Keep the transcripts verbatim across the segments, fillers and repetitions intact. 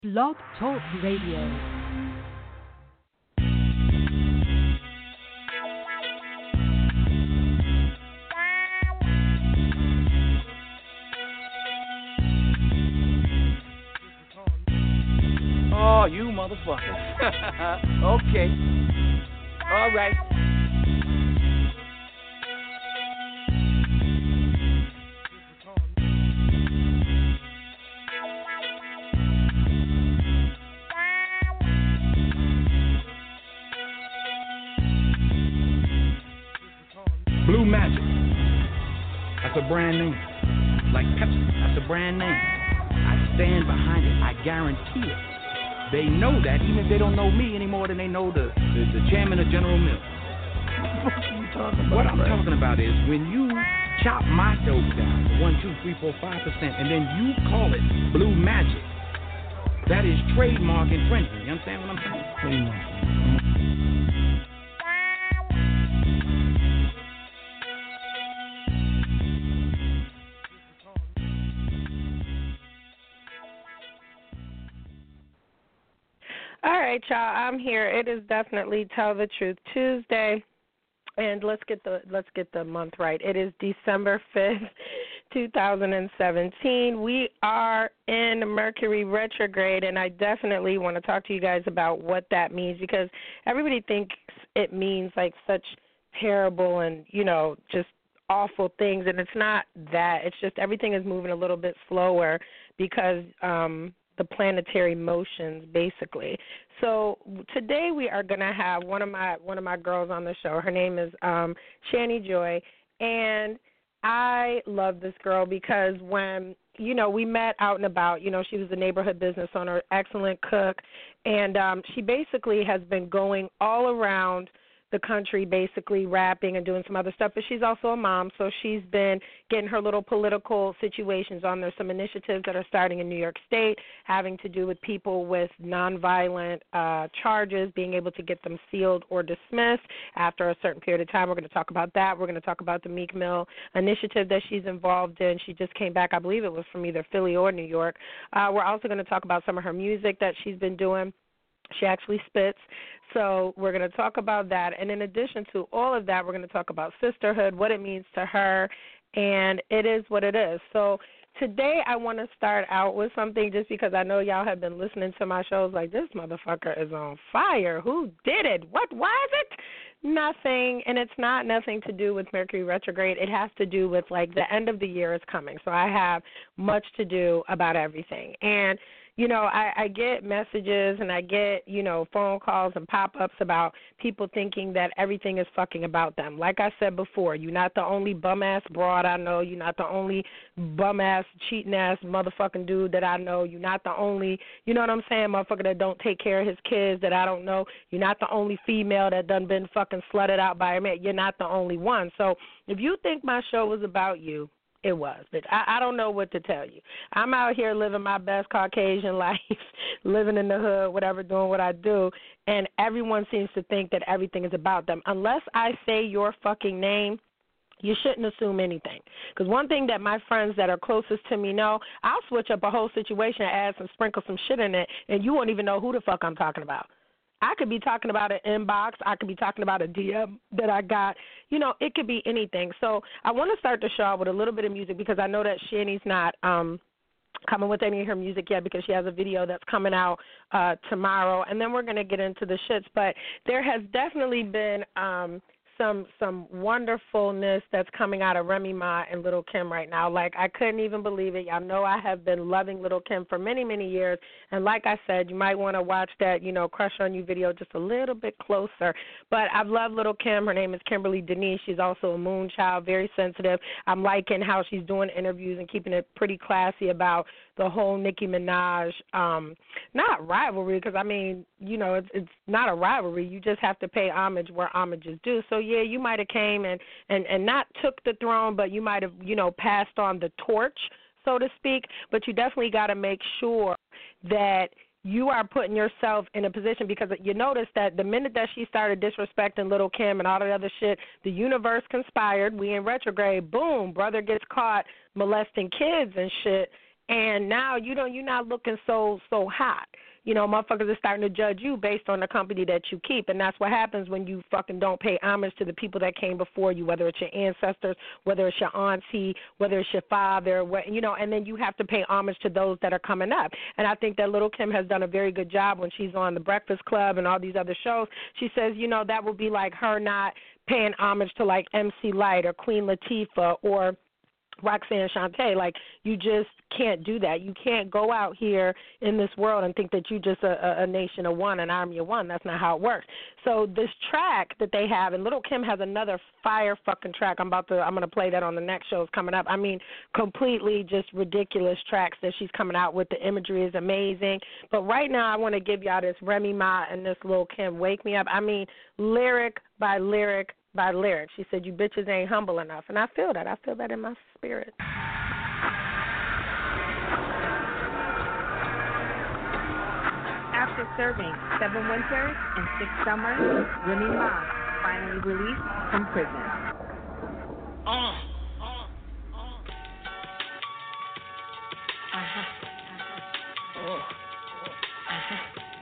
Blog Talk Radio. Oh, you motherfucker. Okay. All right. Blue Magic. That's a brand name. Like Pepsi. That's a brand name. I stand behind it. I guarantee it. They know that, even if they don't know me any more than they know the, the, the chairman of General Mills. What are you talking about? What I'm right? talking about is when you chop my dope down to one, two, three, four, five percent, and then you call it Blue Magic, that is trademark infringement. You understand what I'm saying? All right, y'all. I'm here. It is definitely Tell the Truth Tuesday, and let's get the let's get the month right. It is December fifth, two thousand seventeen. We are in Mercury retrograde, and I definitely want to talk to you guys about what that means, because everybody thinks it means like such terrible and, you know, just awful things, and it's not that. It's just everything is moving a little bit slower because um the planetary motions, basically. So today we are going to have one of my one of my girls on the show. Her name is um, Shani Joy, and I love this girl because when, you know, we met out and about, you know, she was a neighborhood business owner, excellent cook, and um, she basically has been going all around the country basically rapping and doing some other stuff, but she's also a mom, so she's been getting her little political situations on. There's some initiatives that are starting in New York State having to do with people with nonviolent uh, charges, being able to get them sealed or dismissed after a certain period of time. We're going to talk about that. We're going to talk about the Meek Mill initiative that she's involved in. She just came back, I believe it was from either Philly or New York. Uh, we're also going to talk about some of her music that she's been doing. She actually spits, so we're going to talk about that. And in addition to all of that, we're going to talk about sisterhood, what it means to her, and it is what it is. So today I want to start out with something just because I know y'all have been listening to my shows like, this motherfucker is on fire. Who did it? What was it? Nothing, and it's not nothing to do with Mercury retrograde. It has to do with, like, the end of the year is coming, so I have much to do about everything. And you know, I, I get messages and I get, you know, phone calls and pop-ups about people thinking that everything is fucking about them. Like I said before, you're not the only bum-ass broad I know. You're not the only bum-ass, cheating-ass motherfucking dude that I know. You're not the only, you know what I'm saying, motherfucker that don't take care of his kids that I don't know. You're not the only female that done been fucking slutted out by a man. You're not the only one. So if you think my show was about you, it was, but I, I don't know what to tell you. I'm out here living my best Caucasian life, living in the hood, whatever, doing what I do, and everyone seems to think that everything is about them. Unless I say your fucking name, you shouldn't assume anything. Because one thing that my friends that are closest to me know, I'll switch up a whole situation, add some, sprinkle some shit in it, and you won't even know who the fuck I'm talking about. I could be talking about an inbox. I could be talking about a D M that I got. You know, it could be anything. So I want to start the show out with a little bit of music because I know that Shani's not um, coming with any of her music yet because she has a video that's coming out uh, tomorrow. And then we're going to get into the shits. But there has definitely been um, some some wonderfulness that's coming out of Remy Ma and Lil' Kim right now. Like, I couldn't even believe it. Y'all know I have been loving Lil' Kim for many, many years. And like I said, you might want to watch that, you know, Crush on You video just a little bit closer. But I've loved Lil' Kim. Her name is Kimberly Denise. She's also a moon child, very sensitive. I'm liking how she's doing interviews and keeping it pretty classy about the whole Nicki Minaj, um, not rivalry, because, I mean, you know, it's, it's not a rivalry. You just have to pay homage where homage is due. So, yeah, you might have came and, and, and not took the throne, but you might have, you know, passed on the torch, so to speak. But you definitely got to make sure that you are putting yourself in a position, because you notice that the minute that she started disrespecting Lil' Kim and all that other shit, the universe conspired. We in retrograde. Boom, brother gets caught molesting kids and shit. and now you know you're not looking so so hot. You know, motherfuckers are starting to judge you based on the company that you keep, and that's what happens when you fucking don't pay homage to the people that came before you, whether it's your ancestors, whether it's your auntie, whether it's your father, what, you know, and then you have to pay homage to those that are coming up. And I think that Little Kim has done a very good job when she's on The Breakfast Club and all these other shows. She says, you know, that would be like her not paying homage to like M C Lyte or Queen Latifah or Roxanne Shante. Like, you just can't do that. You can't go out here in this world and think that you're just a, a nation of one, an army of one. That's not how it works. So this track that they have, and Little Kim has another fire fucking track. I'm about to, I'm going to play that on the next show. It's coming up. I mean, completely just ridiculous tracks that she's coming out with. The imagery is amazing. But right now I want to give y'all this Remy Ma and this Lil Kim, Wake Me Up. I mean, lyric by lyric by lyric. She said, you bitches ain't humble enough. And I feel that. I feel that in my spirit. After serving seven winters and six summers, Remy Ma finally released from prison. Uh, uh, uh. Uh-huh. Oh. Uh-huh.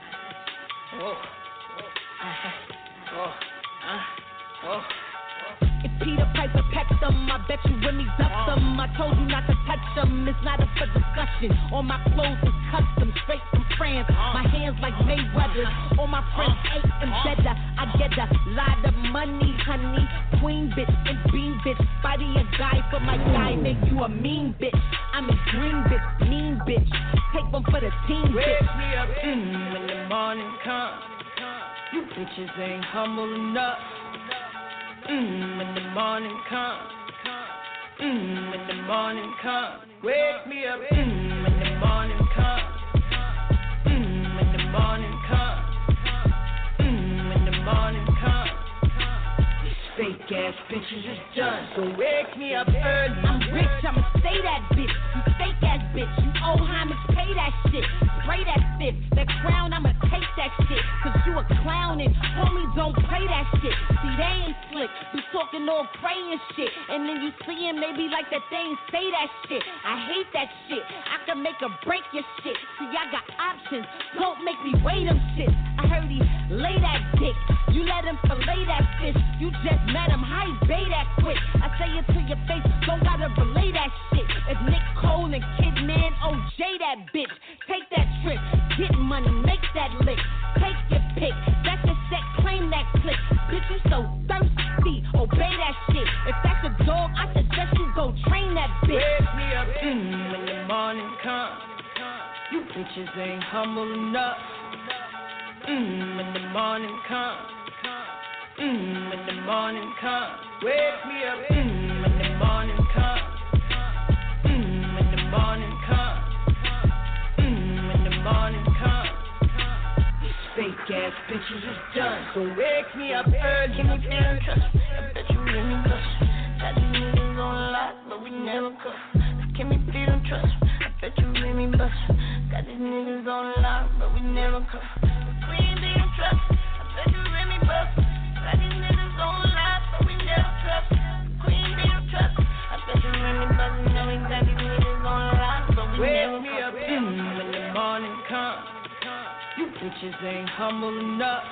Oh. Uh-huh. Oh. Uh. Oh. If Peter Piper pecked them, I bet you Remy ducked them. I told you not to touch them, it's not up for discussion. All my clothes is custom, straight from France. My hands like Mayweather. All my friends ate and better. I get a lot of money, honey. Queen bitch and bean bitch. Body a guy for my guy, make you a mean bitch. I'm a green bitch, mean bitch. Take one for the team, bitch. Wake me up mm, when the morning comes. You bitches ain't humble enough. Mmm, when the morning comes. Mmm, when the morning comes. Wake me up. Mmm, when the morning comes. Mmm, when the morning comes. Mmm, when the morning comes. These fake ass bitches is done, so wake me up early. I'm rich, I'ma say that bitch. You fake ass bitch. You owe homage, pay that shit. Spray that fifth. That crown, I'ma take that shit. Cause you a clown and homies don't play that shit. See, they ain't slick. Be talking all praying shit. And then you see them, they be like that they ain't say that shit. I hate that shit. I can make or break your shit. See, I got options. Don't make me weigh them shit. I heard he lay that dick. You let him fillet that fish. You just met him. How he bay that quick? I say it to your face. Don't gotta relay that shit. It's Nick Cole and Kidman, O J that bitch. Take that trip. Get money. Make that lick. Take your pick. That's your set. Claim that click. Bitch, you so thirsty. Obey that shit. If that's a dog, I suggest you go train that bitch. Wake me up mm, when the morning comes. You bitches ain't humble enough. Mmm, when the morning comes. Mmm, when the morning comes. Wake me up mmm, when the morning comes. Mmm, when the morning comes. Mmm, when the morning comes. Fake ass bitches is done, so wake me up early. Can you feel the trust? I bet you really bust. Got these niggas on lock, but we never cuff. Can we feel the trust? I bet you really bust. Got these niggas on lock, but we never cuff. Queen be the trust. I bet you really bust. Got these niggas on lock, but we never cuff. Queen be the trust. I bet you really bust. Know exactly niggas on lock, but we wake never cuff. Wake me up mm, when the morning comes. You bitches ain't humble enough.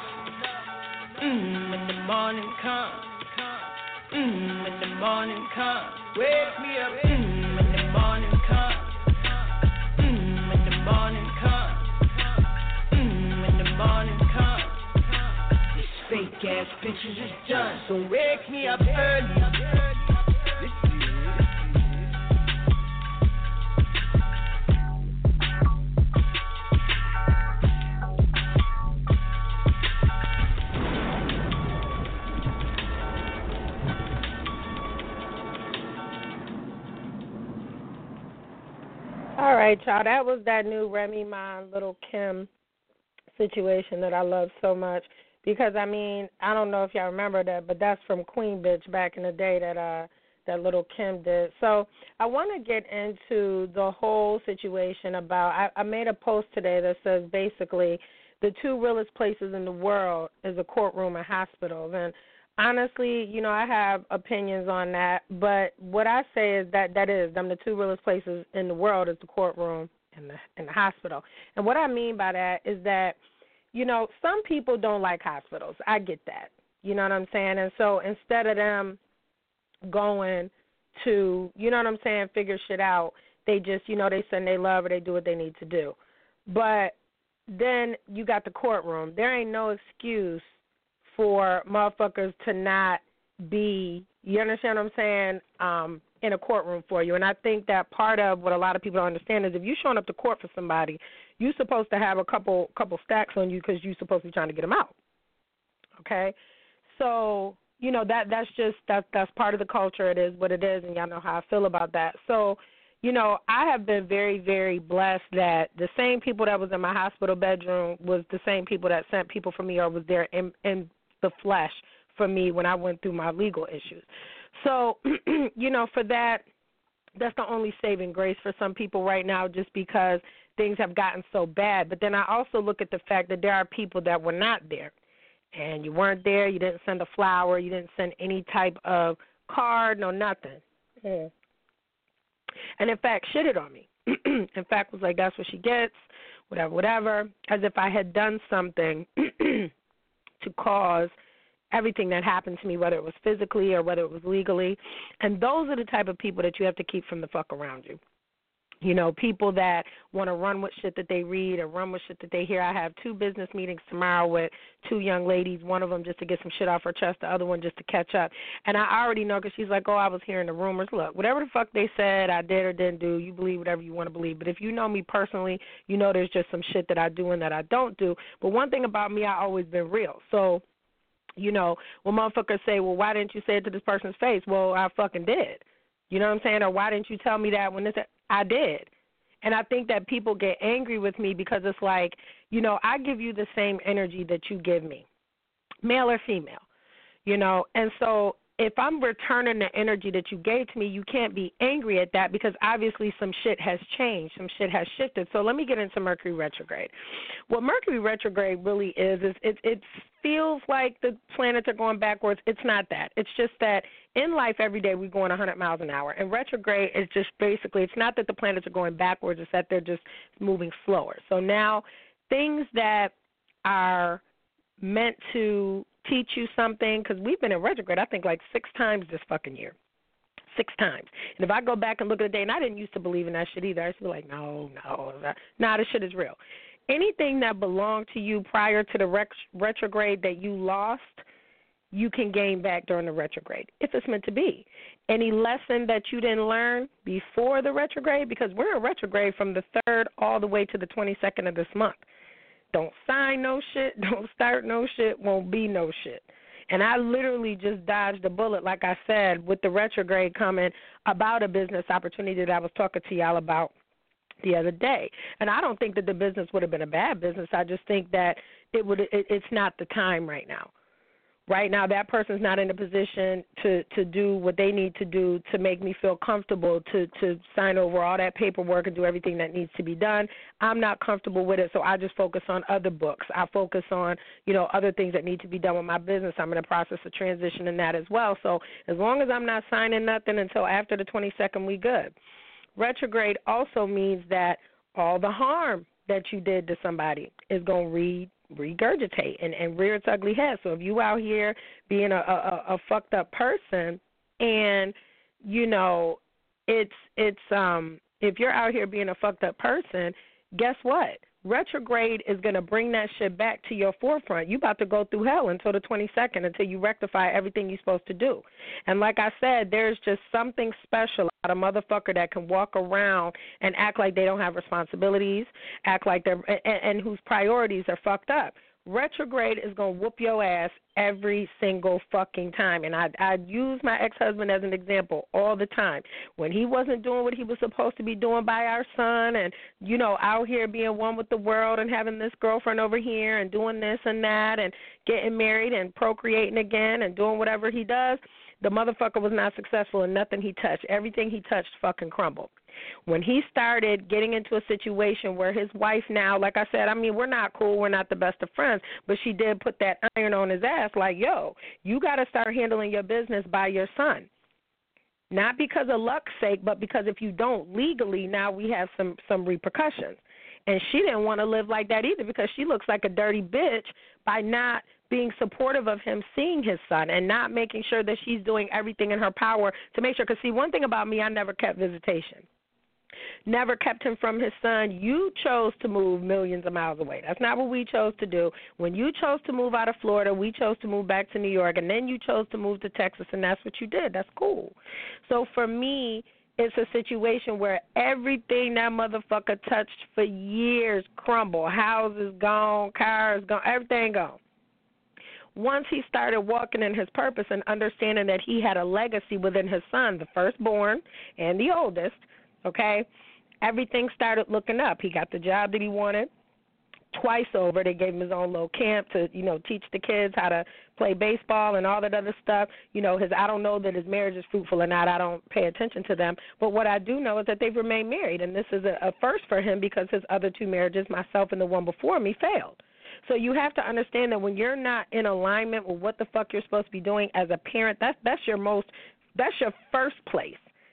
Mmm, when the morning comes. Mmm, when the morning comes. Wake me up mmm, when the morning comes. Mmm, when the morning comes. Mmm, when the morning comes. These fake ass bitches is done, so wake me up early. All right, y'all. That was that new Remy Ma and Little Kim situation that I love so much because, I mean, I don't know if y'all remember that, but that's from Queen Bitch back in the day that uh, that Little Kim did. So I want to get into the whole situation about, I, I made a post today that says basically the two realest places in the world is a courtroom and hospitals. And honestly, you know, I have opinions on that, but what I say is that that is, them the two realest places in the world is the courtroom and the, and the hospital. And what I mean by that is that, you know, some people don't like hospitals. I get that. You know what I'm saying? And so instead of them going to, you know what I'm saying, figure shit out, they just, you know, they send they love or they do what they need to do. But then you got the courtroom. There ain't no excuse for motherfuckers to not be, you understand what I'm saying, um, in a courtroom for you. And I think that part of what a lot of people don't understand is if you're showing up to court for somebody, you're supposed to have a couple couple stacks on you because you're supposed to be trying to get them out. Okay? So, you know, that that's just, that, that's part of the culture. It is what it is, and y'all know how I feel about that. So, you know, I have been very, very blessed that the same people that was in my hospital bedroom was the same people that sent people for me or was there in, in the flesh for me when I went through my legal issues. So, you know, for that, that's the only saving grace for some people right now just because things have gotten so bad. But then I also look at the fact that there are people that were not there. And you weren't there, you didn't send a flower, you didn't send any type of card, no nothing. Yeah. And, in fact, shitted on me. In fact, was like, that's what she gets, whatever, whatever, as if I had done something to cause everything that happened to me, whether it was physically or whether it was legally. And those are the type of people that you have to keep from the fuck around you. You know, people that want to run with shit that they read or run with shit that they hear. I have two business meetings tomorrow with two young ladies, one of them just to get some shit off her chest, the other one just to catch up. And I already know because she's like, oh, I was hearing the rumors. Look, whatever the fuck they said I did or didn't do, you believe whatever you want to believe. But if you know me personally, you know there's just some shit that I do and that I don't do. But one thing about me, I always been real. So, you know, when motherfuckers say, well, why didn't you say it to this person's face? Well, I fucking did. You know what I'm saying? Or why didn't you tell me that when this – I did. And I think that people get angry with me because it's like, you know, I give you the same energy that you give me, male or female, you know. And so if I'm returning the energy that you gave to me, you can't be angry at that because obviously some shit has changed, some shit has shifted. So let me get into Mercury retrograde. What Mercury retrograde really is, is it, it feels like the planets are going backwards. It's not that. It's just that in life every day we're going one hundred miles an hour. And retrograde is just basically, it's not that the planets are going backwards, it's that they're just moving slower. So now things that are meant to teach you something, because we've been in retrograde, I think, like six times this fucking year. Six times. And if I go back and look at the day, and I didn't used to believe in that shit either. I used to be like, no, no, nah, this shit is real. Anything that belonged to you prior to the ret- retrograde that you lost, you can gain back during the retrograde, if it's meant to be. Any lesson that you didn't learn before the retrograde, because we're in retrograde from the third all the way to the twenty-second of this month. Don't sign no shit, don't start no shit, won't be no shit. And I literally just dodged a bullet, like I said, with the retrograde coming about a business opportunity that I was talking to y'all about the other day. And I don't think that the business would have been a bad business. I just think that it would. It, it's not the time right now. Right now, that person's not in a position to, to do what they need to do to make me feel comfortable to, to sign over all that paperwork and do everything that needs to be done. I'm not comfortable with it, so I just focus on other books. I focus on, you know, other things that need to be done with my business. I'm in the process of transitioning that as well. So as long as I'm not signing nothing until after the twenty-second, we good. Retrograde also means that all the harm that you did to somebody is going to read regurgitate and, and rear its ugly head. So if you out here being a, a, a fucked up person and, you know, it's, it's, um, if you're out here being a fucked up person, guess what? Retrograde is going to bring that shit back to your forefront. You about to go through hell until the twenty-second until you rectify everything you're supposed to do. And like I said, there's just something special about a motherfucker that can walk around and act like they don't have responsibilities, act like they're, and, and whose priorities are fucked up. Retrograde is going to whoop your ass every single fucking time. And I, I use my ex-husband as an example all the time. When he wasn't doing what he was supposed to be doing by our son and, you know, out here being one with the world and having this girlfriend over here and doing this and that and getting married and procreating again and doing whatever he does, the motherfucker was not successful in nothing he touched. Everything he touched fucking crumbled. When he started getting into a situation where his wife now, like I said, I mean, we're not cool, we're not the best of friends, but she did put that iron on his ass like, yo, you got to start handling your business by your son. Not because of luck's sake, but because if you don't legally, now we have some, some repercussions. And she didn't want to live like that either because she looks like a dirty bitch by not being supportive of him seeing his son and not making sure that she's doing everything in her power to make sure. Because, see, one thing about me, I never kept visitation. Never kept him from his son. You chose to move millions of miles away. That's not what we chose to do. When you chose to move out of Florida, we chose to move back to New York, and then you chose to move to Texas, and that's what you did. That's cool. So for me, it's a situation where everything that motherfucker touched for years crumbled. Houses gone, cars gone, everything gone. Once he started walking in his purpose and understanding that he had a legacy within his son, the firstborn and the oldest, okay, everything started looking up. He got the job that he wanted. Twice over, they gave him his own little camp to, you know, teach the kids how to play baseball and all that other stuff. You know, his I don't know that his marriage is fruitful or not. I don't pay attention to them. But what I do know is that they've remained married, and this is a, a first for him because his other two marriages, myself and the one before me, failed. So you have to understand that when you're not in alignment with what the fuck you're supposed to be doing as a parent, that's that's your most, that's your first place.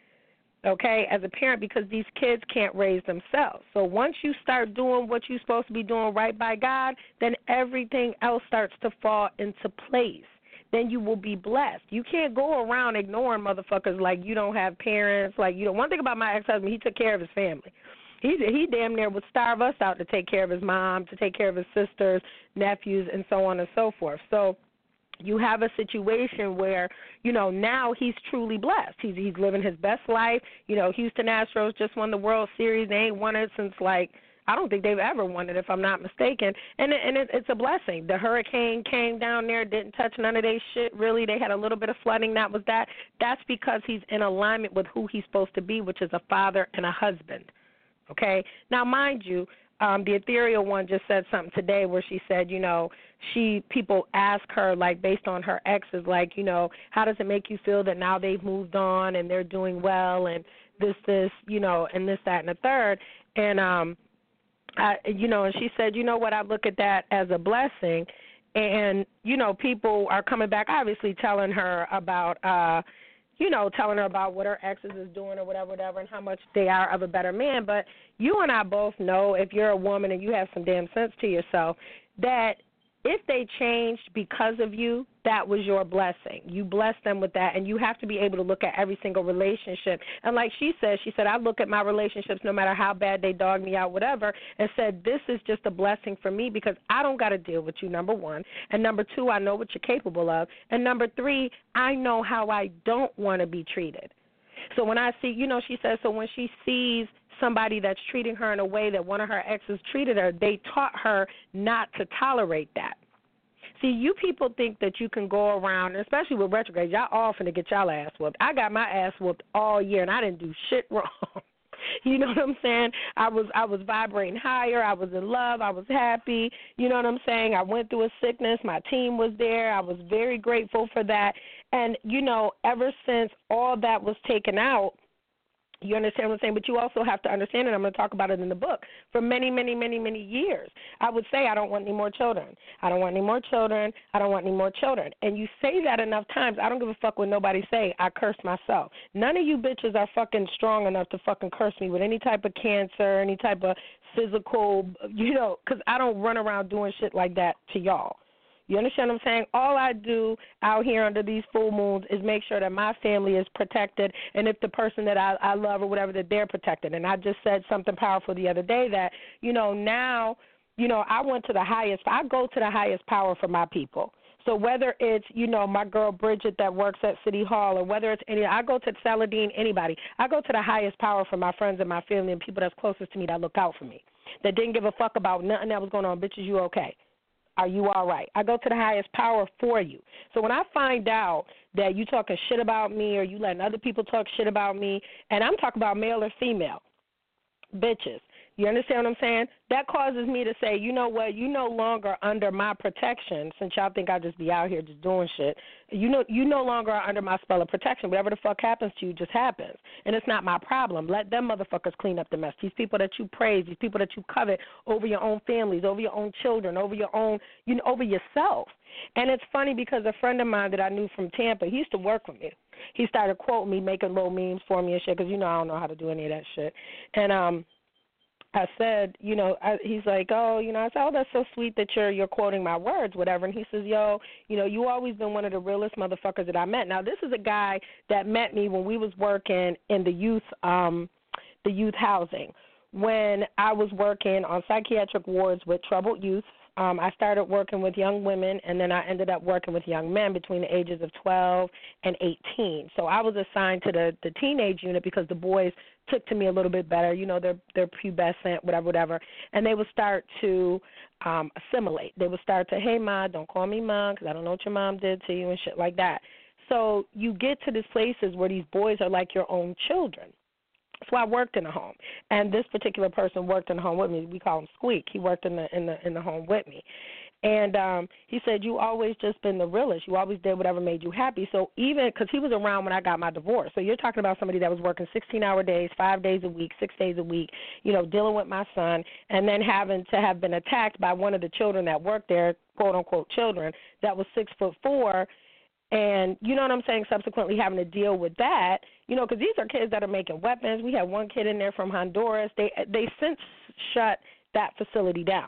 Okay, as a parent, because these kids can't raise themselves. So once you start doing what you're supposed to be doing right by God, then everything else starts to fall into place. Then you will be blessed. You can't go around ignoring motherfuckers like you don't have parents. Like you know, one thing about my ex-husband, he took care of his family. He he damn near would starve us out to take care of his mom, to take care of his sisters, nephews, and so on and so forth. So you have a situation where, you know, now he's truly blessed. He's he's living his best life. You know, Houston Astros just won the World Series. They ain't won it since, like, I don't think they've ever won it, if I'm not mistaken. And it, and it, it's a blessing. The hurricane came down there, didn't touch none of their shit, really. They had a little bit of flooding. That was that. That's because he's in alignment with who he's supposed to be, which is a father and a husband. Okay? Now, mind you, Um, the ethereal one just said something today where she said, you know, she people ask her, like, based on her exes, like, you know, how does it make you feel that now they've moved on and they're doing well and this, this, you know, and this, that, and the third. And, um, I, you know, and she said, you know what, I look at that as a blessing. And, you know, people are coming back, obviously telling her about, uh, you know, telling her about what her exes is doing or whatever, whatever, and how much they are of a better man. But you and I both know, if you're a woman and you have some damn sense to yourself, that if they changed because of you, that was your blessing. You blessed them with that, and you have to be able to look at every single relationship. And like she said, she said, I look at my relationships no matter how bad they dog me out, whatever, and said, this is just a blessing for me because I don't got to deal with you, number one. And number two, I know what you're capable of. And number three, I know how I don't want to be treated. So when I see, you know, she says, so when she sees somebody that's treating her in a way that one of her exes treated her, they taught her not to tolerate that. See, you people think that you can go around, especially with retrogrades, y'all all finna get y'all ass whooped. I got my ass whooped all year, and I didn't do shit wrong. You know what I'm saying? I was I was vibrating higher. I was in love. I was happy. You know what I'm saying? I went through a sickness. My team was there. I was very grateful for that. And, you know, ever since all that was taken out, you understand what I'm saying? But you also have to understand, and I'm going to talk about it in the book, for many, many, many, many years, I would say I don't want any more children. I don't want any more children. I don't want any more children. And you say that enough times, I don't give a fuck what nobody say. I curse myself. None of you bitches are fucking strong enough to fucking curse me with any type of cancer, any type of physical, you know, because I don't run around doing shit like that to y'all. You understand what I'm saying? All I do out here under these full moons is make sure that my family is protected, and if the person that I, I love or whatever, that they're protected. And I just said something powerful the other day that, you know, now, you know, I went to the highest, I go to the highest power for my people. So whether it's, you know, my girl Bridget that works at City Hall, or whether it's any, I go to Saladin, anybody. I go to the highest power for my friends and my family and people that's closest to me that look out for me, that didn't give a fuck about nothing that was going on. Bitches, you okay? Are you all right? I go to the highest power for you. So when I find out that you talking shit about me or you letting other people talk shit about me, and I'm talking about male or female, bitches, You understand what I'm saying? That causes me to say, you know what, you no longer under my protection, since y'all think I just be out here just doing shit. You know, you no longer are under my spell of protection. Whatever the fuck happens to you just happens. And it's not my problem. Let them motherfuckers clean up the mess. These people that you praise, these people that you covet over your own families, over your own children, over your own, you know, over yourself. And it's funny because a friend of mine that I knew from Tampa, he used to work with me. He started quoting me, making little memes for me and shit, because, you know, I don't know how to do any of that shit. And, um, I said, you know, I, he's like, oh, you know, I said, oh, that's so sweet that you're you're quoting my words, whatever. And he says, yo, you know, you always been one of the realest motherfuckers that I met. Now, this is a guy that met me when we was working in the youth, um, the youth housing, when I was working on psychiatric wards with troubled youth. Um, I started working with young women, and then I ended up working with young men between the ages of twelve and eighteen. So I was assigned to the, the teenage unit because the boys took to me a little bit better. You know, they're, they're pubescent, whatever, whatever. And they would start to um, assimilate. They would start to, hey, Ma, don't call me Mom because I don't know what your mom did to you and shit like that. So you get to these places where these boys are like your own children. So I worked in a home, and this particular person worked in the home with me. We call him Squeak. He worked in the in the in the home with me, and um, he said, "You always just been the realest. You always did whatever made you happy." So even because he was around when I got my divorce, so you're talking about somebody that was working sixteen-hour days, five days a week, six days a week, you know, dealing with my son, and then having to have been attacked by one of the children that worked there, quote unquote children, that was six foot four. And you know what I'm saying, subsequently having to deal with that, you know, because these are kids that are making weapons. We had one kid in there from Honduras. They they since shut that facility down,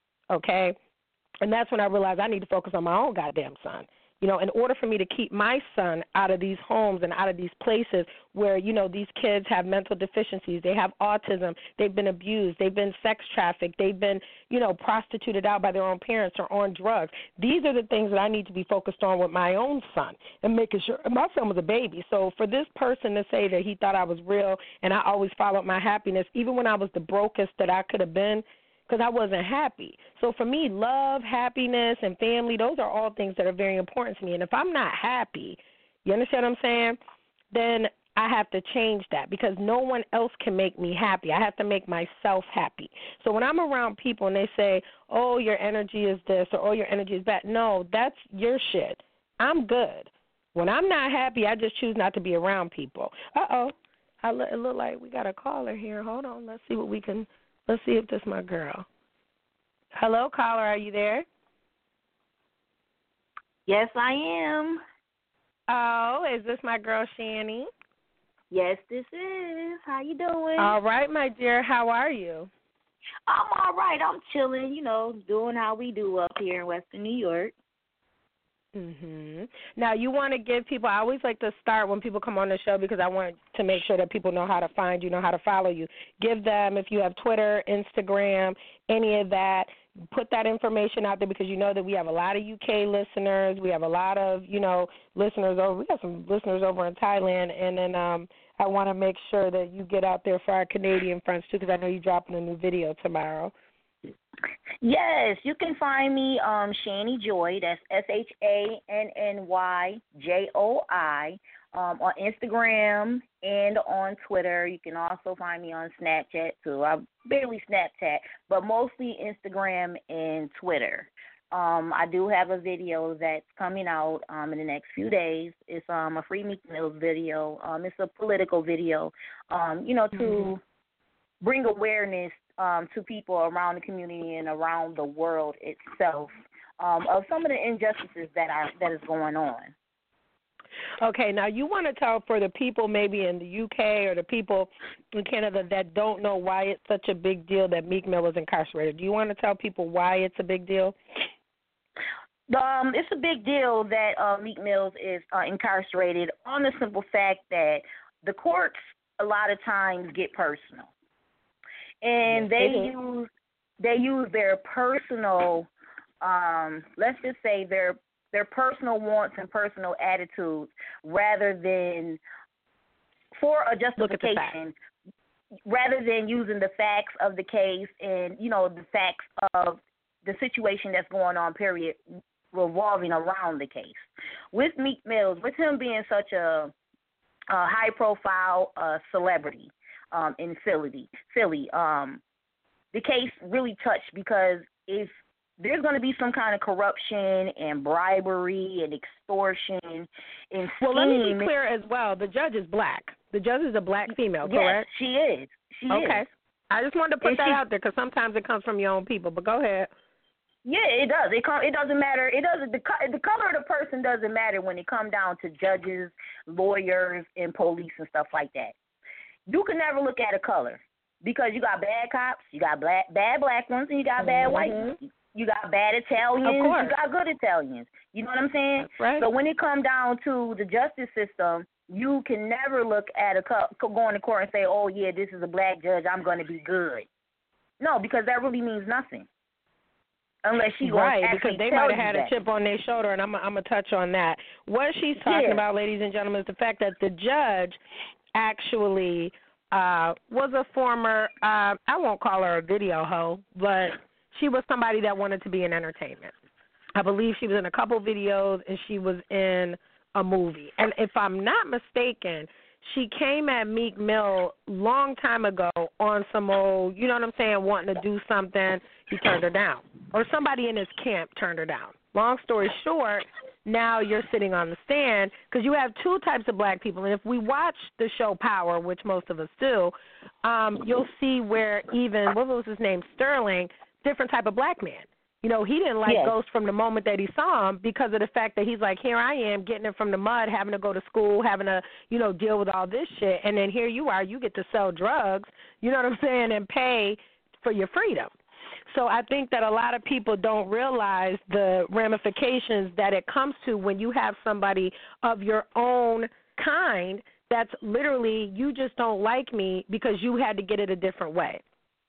okay? And that's when I realized I need to focus on my own goddamn son. You know, in order for me to keep my son out of these homes and out of these places where, you know, these kids have mental deficiencies, they have autism, they've been abused, they've been sex trafficked, they've been, you know, prostituted out by their own parents or on drugs. These are the things that I need to be focused on with my own son and making sure. My son was a baby. So for this person to say that he thought I was real and I always followed my happiness, even when I was the brokest that I could have been, because I wasn't happy. So for me, love, happiness, and family, those are all things that are very important to me. And if I'm not happy, you understand what I'm saying, then I have to change that because no one else can make me happy. I have to make myself happy. So when I'm around people and they say, oh, your energy is this or oh, your energy is that, no, that's your shit. I'm good. When I'm not happy, I just choose not to be around people. Uh-oh. I look, it look like we got a caller here. Hold on. Let's see what we can – let's see if this is my girl. Hello, caller. Are you there? Yes, I am. Oh, is this my girl, Shani? Yes, this is. How you doing? All right, my dear. How are you? I'm all right. I'm chilling, you know, doing how we do up here in Western New York. Mhm. Now, you want to give people, I always like to start when people come on the show because I want to make sure that people know how to find you, know how to follow you. Give them, if you have Twitter, Instagram, any of that, put that information out there because you know that we have a lot of U K listeners. We have a lot of, you know, listeners over, we have some listeners over in Thailand. And then um, I want to make sure that you get out there for our Canadian friends, too, because I know you're dropping a new video tomorrow. Yes, you can find me, um, Shani Joy. That's S H A N N Y J O I, um, on Instagram and on Twitter. You can also find me on Snapchat, too. I barely Snapchat, but mostly Instagram and Twitter. Um, I do have a video that's coming out um, in the next few days. It's um, a Free Meek Mills video. Um, it's a political video, um, you know, to mm-hmm. bring awareness Um, to people around the community and around the world itself um, of some of the injustices that are that is going on. Okay, now you want to tell for the people maybe in the U K or the people in Canada that don't know why it's such a big deal that Meek Mill was incarcerated. Do you want to tell people why it's a big deal? Um, it's a big deal that uh, Meek Mills is uh, incarcerated on the simple fact that the courts a lot of times get personal. And they use they use their personal, um, let's just say their their personal wants and personal attitudes rather than for a justification, rather than using the facts of the case and you know the facts of the situation that's going on. Period, revolving around the case. With Meek Mills, with him being such a, a high profile uh, celebrity. Um, in Philly, Philly. Um, the case really touched, because if there's going to be some kind of corruption and bribery and extortion and well, let me scheme. be clear as well. The judge is black. The judge is a black female, correct? Yes, she is. She okay. is. I just wanted to put And that she, out there because sometimes it comes from your own people. But go ahead. Yeah, it does. It com- It doesn't matter. It doesn't. The, co- the color of the person doesn't matter when it comes down to judges, lawyers, and police and stuff like that. You can never look at a color, because you got bad cops, you got black, bad black ones, and you got bad mm-hmm. white ones. You got bad Italians, you got good Italians. You know what I'm saying? That's right. So when it comes down to the justice system, you can never look at a co- go in the court and say, "Oh yeah, this is a black judge, I'm going to be good." No, because that really means nothing. Unless she right, actually because they tell might have had you a that. chip on their shoulder, and I'm I'm gonna touch on that. What she's talking Yeah. about, ladies and gentlemen, is the fact that the judge actually uh, was a former. Uh, I won't call her a video hoe, but she was somebody that wanted to be in entertainment. I believe she was in a couple videos, and she was in a movie. And if I'm not mistaken, she came at Meek Mill long time ago on some old, you know what I'm saying, wanting to do something. He turned her down. Or somebody in his camp turned her down. Long story short, now you're sitting on the stand, because you have two types of black people. And if we watch the show Power, which most of us do, um, you'll see where even, what was his name, Sterling, different type of black man. You know, he didn't like yes. Ghost from the moment that he saw him, because of the fact that he's like, here I am getting it from the mud, having to go to school, having to, you know, deal with all this shit. And then here you are, you get to sell drugs, you know what I'm saying, and pay for your freedom. So I think that a lot of people don't realize the ramifications that it comes to when you have somebody of your own kind that's literally, you just don't like me because you had to get it a different way.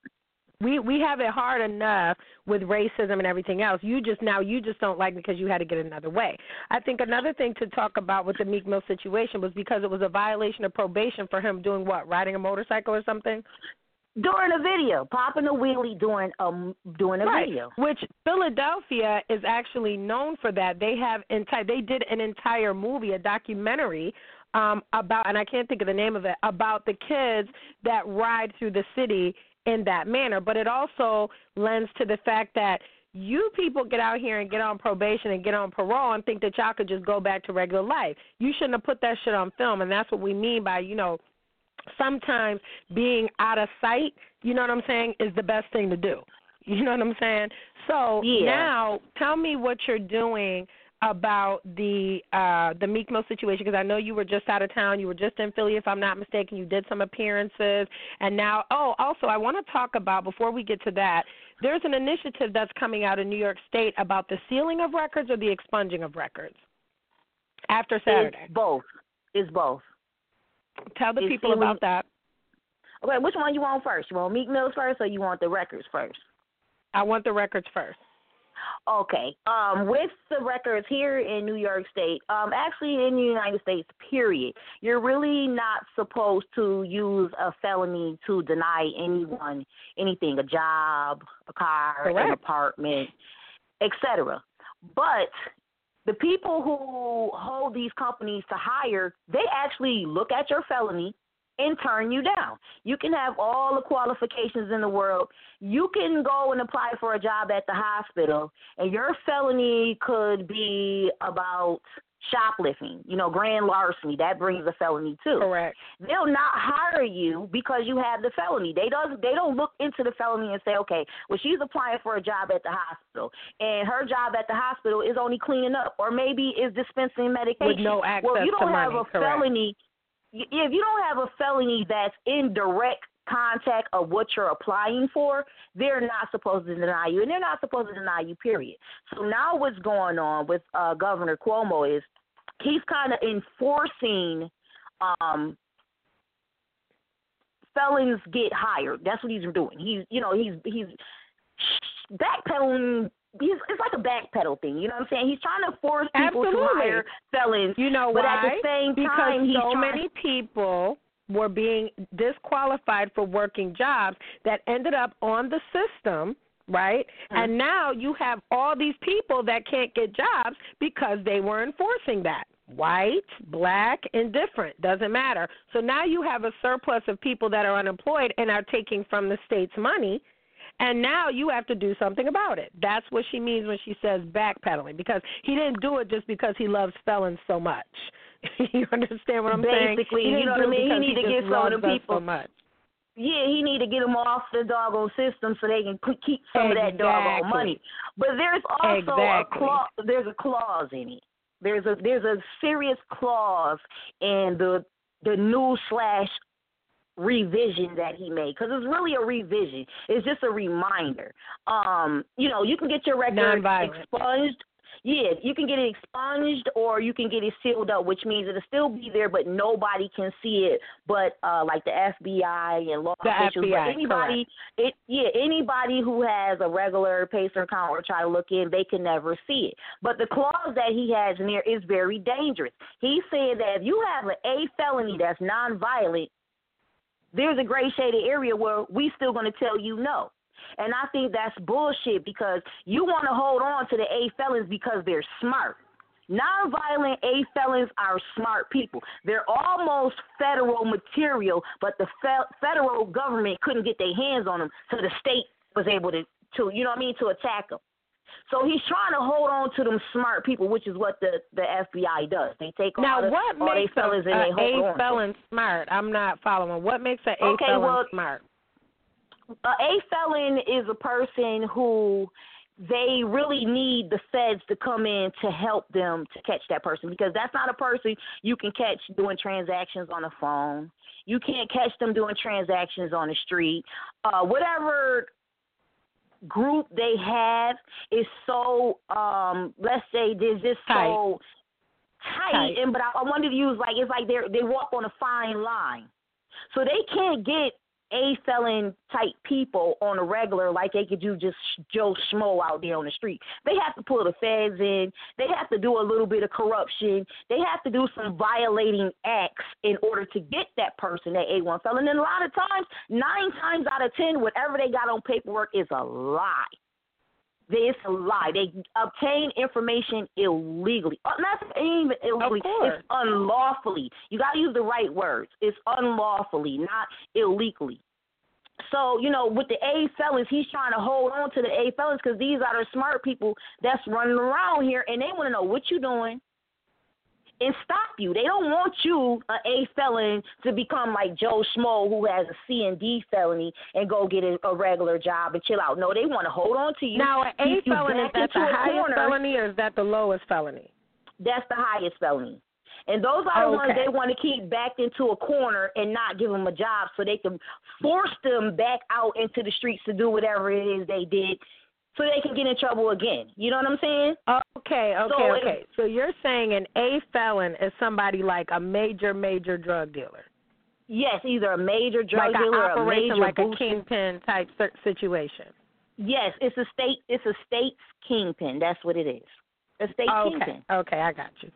We we have it hard enough with racism and everything else. You just now you just don't like me because you had to get it another way. I think another thing to talk about with the Meek Mill situation was because it was a violation of probation for him doing what, riding a motorcycle or something? During a video, popping a wheelie during um doing a right. video. Which Philadelphia is actually known for that. They have enti- they did an entire movie, a documentary um, about, and I can't think of the name of it, about the kids that ride through the city in that manner. But it also lends to the fact that you people get out here and get on probation and get on parole and think that y'all could just go back to regular life. You shouldn't have put that shit on film, and that's what we mean by, you know, sometimes being out of sight, you know what I'm saying, is the best thing to do. You know what I'm saying? So yeah. now tell me what you're doing about the uh, the Meek Mill situation, because I know you were just out of town. You were just in Philly, if I'm not mistaken. You did some appearances. And now, oh, also, I want to talk about, before we get to that, there's an initiative that's coming out in New York State about the sealing of records or the expunging of records after Saturday. It's both. It's both. Tell the it's people sealing. about that. Okay, which one you want first? You want Meek Mills first, or you want the records first? I want the records first. Okay. Um, with the records here in New York State, um, actually in the United States, period, you're really not supposed to use a felony to deny anyone anything, a job, a car, Correct. an apartment, et cetera. But the people who hold these companies to hire, they actually look at your felony and turn you down. You can have all the qualifications in the world. You can go and apply for a job at the hospital, and your felony could be about shoplifting, you know, grand larceny. That brings a felony too. Correct. They'll not hire you because you have the felony. They don't they don't look into the felony and say, okay, well, she's applying for a job at the hospital, and her job at the hospital is only cleaning up, or maybe is dispensing medication. With no access well, if you don't to have money. a Correct. felony, if you don't have a felony that's in direct contact of what you're applying for, they're not supposed to deny you, and they're not supposed to deny you, period. So now what's going on with uh, Governor Cuomo is he's kind of enforcing um, felons get hired. That's what he's doing. He's, you know, he's he's backpedaling. He's, it's like a backpedal thing, you know what I'm saying? He's trying to force people Absolutely. to hire felons. You know but why? at the same because time, he's so trying many people were being disqualified for working jobs that ended up on the system, right? Mm-hmm. And now you have all these people that can't get jobs because they were enforcing that. White, black, indifferent, doesn't matter. So now you have a surplus of people that are unemployed and are taking from the state's money. And now you have to do something about it. That's what she means when she says backpedaling, because he didn't do it just because he loves felons so much. You understand what I'm Basically, saying? Basically, you know what I mean? He need he to get some of the people. So much. Yeah, he need to get them off the doggone system so they can keep some exactly. of that doggone money. But there's also exactly. a clause. There's a clause in it. There's a there's a serious clause in the the new slash revision that he made, because it's really a revision. It's just a reminder. Um, you know, you can get your record expunged. Yeah, you can get it expunged or you can get it sealed up, which means it'll still be there, but nobody can see it. But uh, like the F B I and law the officials, F B I, but anybody, it, yeah, anybody who has a regular Pacer account or try to look in, they can never see it. But the clause that he has in there is very dangerous. He's saying that if you have an A felony that's nonviolent, there's a gray shaded area where we still going to tell you no. And I think that's bullshit, because you want to hold on to the A felons because they're smart. Nonviolent A felons are smart people. They're almost federal material, but the fe- federal government couldn't get their hands on them, so the state was able to, to, you know what I mean, to attack them. So he's trying to hold on to them smart people, which is what the, the F B I does. They take now, all the what all makes they felons a, and they hold a on. felon smart? I'm not following. What makes an A okay, felon well, smart? A A felon is a person who they really need the feds to come in to help them to catch that person, because that's not a person you can catch doing transactions on the phone. You can't catch them doing transactions on the street. Uh, whatever group they have is so, um, let's say, they're just tight. so tight. tight. And but I, I wanted to use like it's like they they walk on a fine line, so they can't get A felon type people on a regular like they could do just Joe Schmo out there on the street. They have to pull the feds in. They have to do a little bit of corruption. They have to do some violating acts in order to get that person, that A one felon. And a lot of times, nine times out of ten, whatever they got on paperwork is a lie. It's a lie. They obtain information illegally. Uh, not even illegally. It's unlawfully. You got to use the right words. It's unlawfully, not illegally. So, you know, with the A felons, he's trying to hold on to the A felons because these are the smart people that's running around here, and they want to know what you're doing and stop you. They don't want you, an A felon, to become like Joe Schmo who has a C and D felony and go get a, a regular job and chill out. No, they want to hold on to you. Now, an A felon, is that the highest corner. felony or is that the lowest felony? That's the highest felony. And those are the okay. ones they want to keep backed into a corner and not give them a job so they can force them back out into the streets to do whatever it is they did so they can get in trouble again. You know what I'm saying? Okay, okay, so okay. If, so you're saying an A felon is somebody like a major, major drug dealer? Yes, either a major drug like dealer or a major like booster. a kingpin type situation. Yes, it's a state. It's a state's kingpin. That's what it is. A state okay. kingpin. Okay, I got you.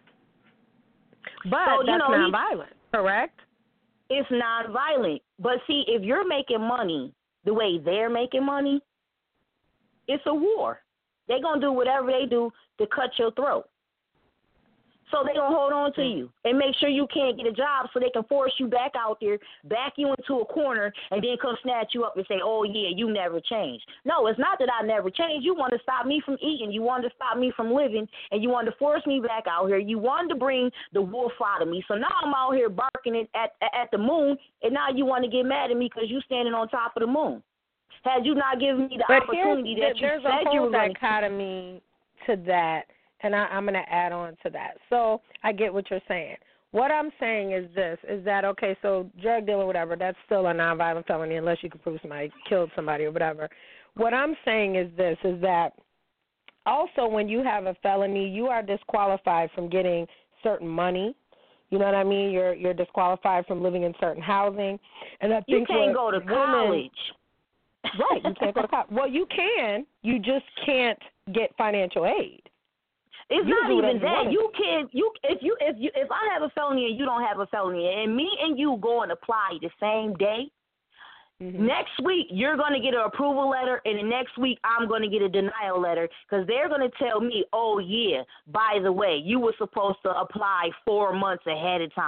But so, that's you know, nonviolent, correct? It's nonviolent. But see, if you're making money the way they're making money, it's a war. They're going to do whatever they do to cut your throat. So they're going to hold on to you and make sure you can't get a job so they can force you back out there, back you into a corner, and then come snatch you up and say, oh, yeah, you never changed. No, it's not that I never changed. You want to stop me from eating. You wanted to stop me from living, and you wanted to force me back out here. You wanted to bring the wolf out of me. So now I'm out here barking at, at, at the moon, and now you want to get mad at me because you're standing on top of the moon. Had you not given me the but opportunity that you there's said a whole you were going to. dichotomy to that, and I, I'm going to add on to that. So I get what you're saying. What I'm saying is this, is that, okay, so drug dealer or whatever, that's still a nonviolent felony unless you can prove somebody killed somebody or whatever. What I'm saying is this, is that also when you have a felony, you are disqualified from getting certain money. You know what I mean? You're you're disqualified from living in certain housing. And I think you can't go to women, college. Right, you can't go to college. Well, you can. You just can't get financial aid. It's you not even that. You can you if you if you if I have a felony and you don't have a felony, and me and you go and apply the same day, mm-hmm. next week you're going to get an approval letter, and the next week I'm going to get a denial letter because they're going to tell me, oh yeah, by the way, you were supposed to apply four months ahead of time.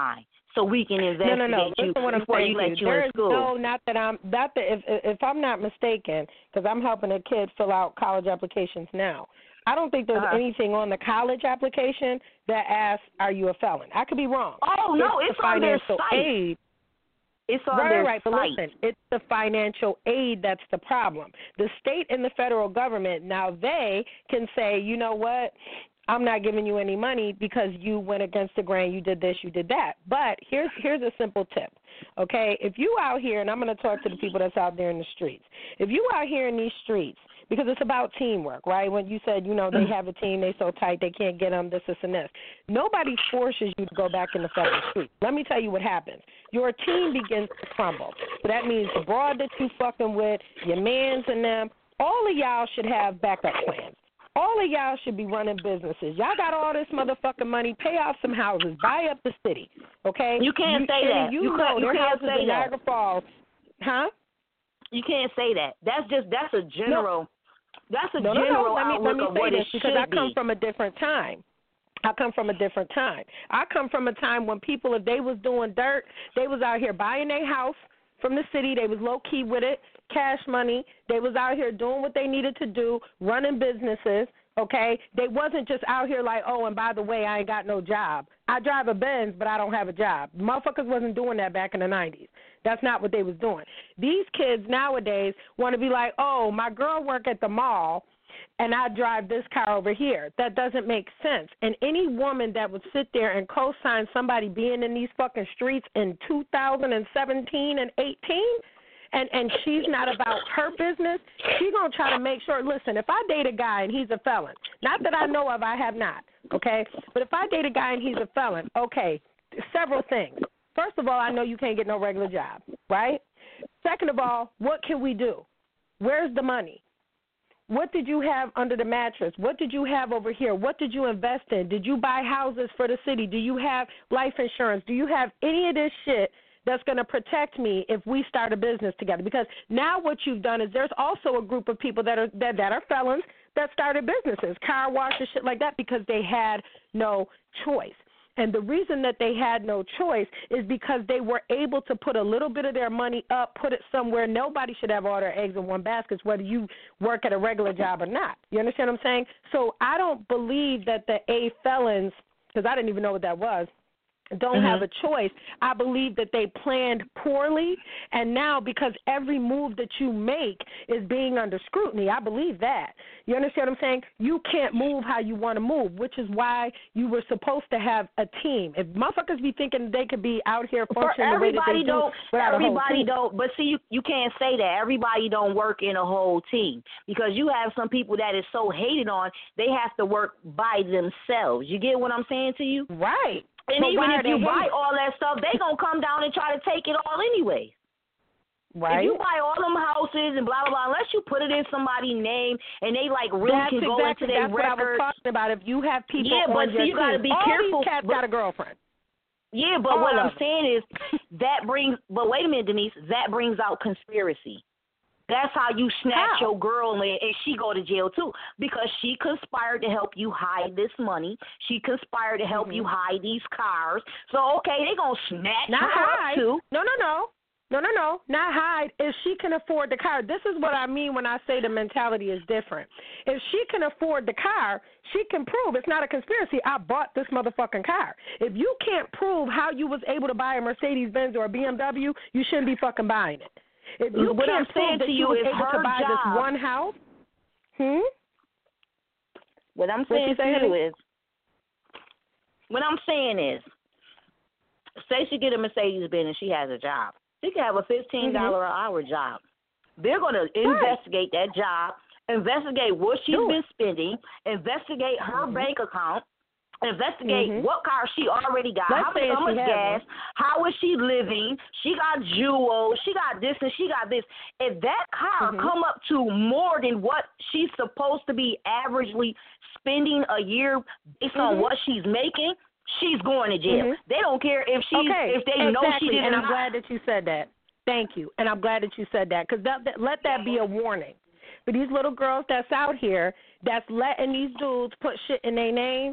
so we can investigate no, no, no. you Listen what I'm before saying you let to you there in is school. No, not that I'm not that if if I'm not mistaken, because I'm helping a kid fill out college applications now. I don't think there's uh-huh. anything on the college application that asks, "Are you a felon?" I could be wrong. Oh no, it's, it's the on their financial site. aid. It's on right, their right, site. But listen, it's the financial aid that's the problem. The state and the federal government, now they can say, you know what, I'm not giving you any money because you went against the grain, you did this, you did that. But here's here's a simple tip, okay? If you out here, and I'm going to talk to the people that's out there in the streets, if you out here in these streets, because it's about teamwork, right? When you said, you know, they have a team, they so tight, they can't get them, this, this, and this. Nobody forces you to go back in the federal street. Let me tell you what happens. Your team begins to crumble. So that means the broad that you fucking with, your mans and them, all of y'all should have backup plans. All of y'all should be running businesses. Y'all got all this motherfucking money. Pay off some houses. Buy up the city, okay? You can't you, say that. You, you know can't, you their can't houses say in that. Niagara Falls. Huh? You can't say that. That's just that's a general. No. That's a no, no, general no. Let me, outlook let me of say what this it because should I come be. from a different time. I come from a different time. I come from a time when people, if they was doing dirt, they was out here buying their house from the city. They was low-key with it, cash money. They was out here doing what they needed to do, running businesses, okay? They wasn't just out here like, oh, and by the way, I ain't got no job. I drive a Benz, but I don't have a job. Motherfuckers wasn't doing that back in the nineties. That's not what they was doing. These kids nowadays want to be like, oh, my girl work at the mall, and I drive this car over here. That doesn't make sense. And any woman that would sit there and co-sign somebody being in these fucking streets in two thousand seventeen and eighteen, and, and she's not about her business, she's going to try to make sure, listen, if I date a guy and he's a felon, not that I know of, I have not, okay, but if I date a guy and he's a felon, okay, several things. First of all, I know you can't get no regular job, right? Second of all, what can we do? Where's the money? What did you have under the mattress? What did you have over here? What did you invest in? Did you buy houses for the city? Do you have life insurance? Do you have any of this shit that's going to protect me if we start a business together? Because now what you've done is there's also a group of people that are that, that are felons that started businesses, car washes, shit like that, because they had no choice. And the reason that they had no choice is because they were able to put a little bit of their money up, put it somewhere. Nobody should have all their eggs in one basket, whether you work at a regular job or not. You understand what I'm saying? So I don't believe that the A felons, because I didn't even know what that was, don't mm-hmm. have a choice. I believe that they planned poorly, and now because every move that you make is being under scrutiny, I believe that. You understand what I'm saying? You can't move how you want to move, which is why you were supposed to have a team. If motherfuckers be thinking they could be out here functioning the way that they do without everybody a whole team. don't, but see, you, you can't say that. Everybody don't work in a whole team because you have some people that is so hated on, they have to work by themselves. You get what I'm saying to you? Right. And but even if you buy hate? all that stuff, they going to come down and try to take it all anyway. Right. If you buy all them houses and blah, blah, blah, unless you put it in somebody's name and they, like, really that's can exactly, go into their that's records. That's what I was talking about. If you have people yeah, on but your see, you got to team, be all careful. these cats but, got a girlfriend. Yeah, but all what I'm them. saying is that brings – but wait a minute, Denise. That brings out conspiracy. That's how you snatch how? your girl in and she go to jail too because she conspired to help you hide this money. She conspired to help mm-hmm. you hide these cars. So, okay, they going to snatch Not her hide. up too. No, no, no. No, no, no. Not hide. If she can afford the car. This is what I mean when I say the mentality is different. If she can afford the car, she can prove it's not a conspiracy. I bought this motherfucking car. If you can't prove how you was able to buy a Mercedes-Benz or a B M W, you shouldn't be fucking buying it. If you what can't I'm prove saying that to you you was is able her to buy job. this one house, hmm? What I'm What saying you to saying, you honey? is, what I'm saying is, say she get a Mercedes-Benz and she has a job. She can have a fifteen dollars mm-hmm. an hour job. They're going to investigate that job, investigate what she's Do been it. spending, investigate her mm-hmm. bank account, investigate mm-hmm. what car she already got, Let's how much, say how much she gas, one. how is she living, she got jewels, she got this and she got this. If that car mm-hmm. come up to more than what she's supposed to be averagely spending a year based mm-hmm. on what she's making, she's going to jail. Mm-hmm. They don't care if she okay. if they exactly. know she did and I'm not. glad that you said that. Thank you. And I'm glad that you said that because that, that, let that be a warning. For these little girls that's out here that's letting these dudes put shit in their name,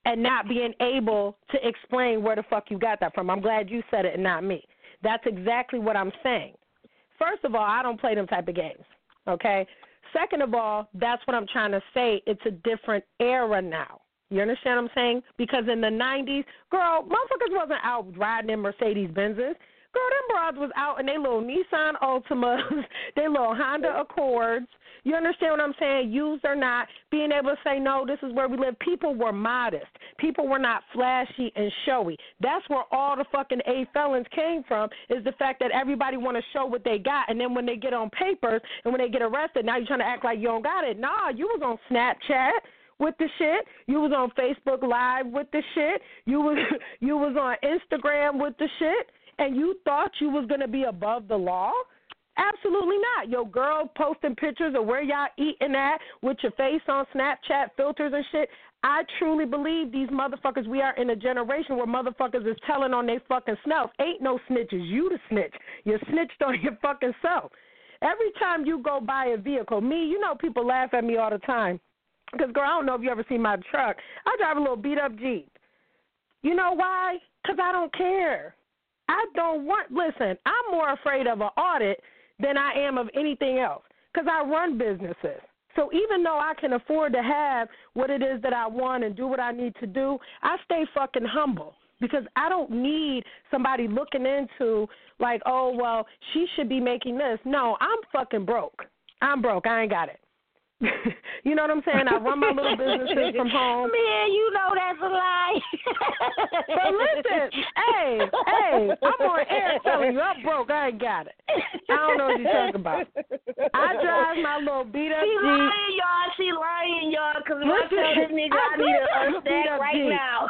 and not being able to explain where the fuck you got that from. I'm glad you said it and not me. That's exactly what I'm saying. First of all, I don't play them type of games, okay? Second of all, that's what I'm trying to say. It's a different era now. You understand what I'm saying? Because in the nineties, girl, motherfuckers wasn't out riding in Mercedes Benzes. Girl, them broads was out in their little Nissan Altimas, their little Honda Accords. You understand what I'm saying? Used or not, being able to say, no, this is where we live. People were modest. People were not flashy and showy. That's where all the fucking A felons came from, is the fact that everybody want to show what they got. And then when they get on papers and when they get arrested, now you're trying to act like you don't got it. Nah, you was on Snapchat with the shit. You was on Facebook Live with the shit. You was you was on Instagram with the shit. And you thought you was going to be above the law? Absolutely not. Your girl posting pictures of where y'all eating at with your face on Snapchat filters and shit. I truly believe these motherfuckers, we are in a generation where motherfuckers is telling on their fucking self. Ain't no snitches. You the snitch. You snitched on your fucking self. Every time you go buy a vehicle, me, you know people laugh at me all the time. Because, girl, I don't know if you ever seen my truck. I drive a little beat-up Jeep. You know why? Because I don't care. I don't want, listen, I'm more afraid of an audit than I am of anything else because I run businesses. So even though I can afford to have what it is that I want and do what I need to do, I stay fucking humble because I don't need somebody looking into like, oh, well, she should be making this. No, I'm fucking broke. I'm broke. I ain't got it. You know what I'm saying? I run my little businesses from home. Man, you know that's a lie. But listen, hey, hey, I'm on air telling you I'm broke. I ain't got it. I don't know what you're talking about. I drive my little beat up She Jeep. lying, y'all. She lying, y'all. Because when I tell this nigga I, I need a stack right Jeep. Now.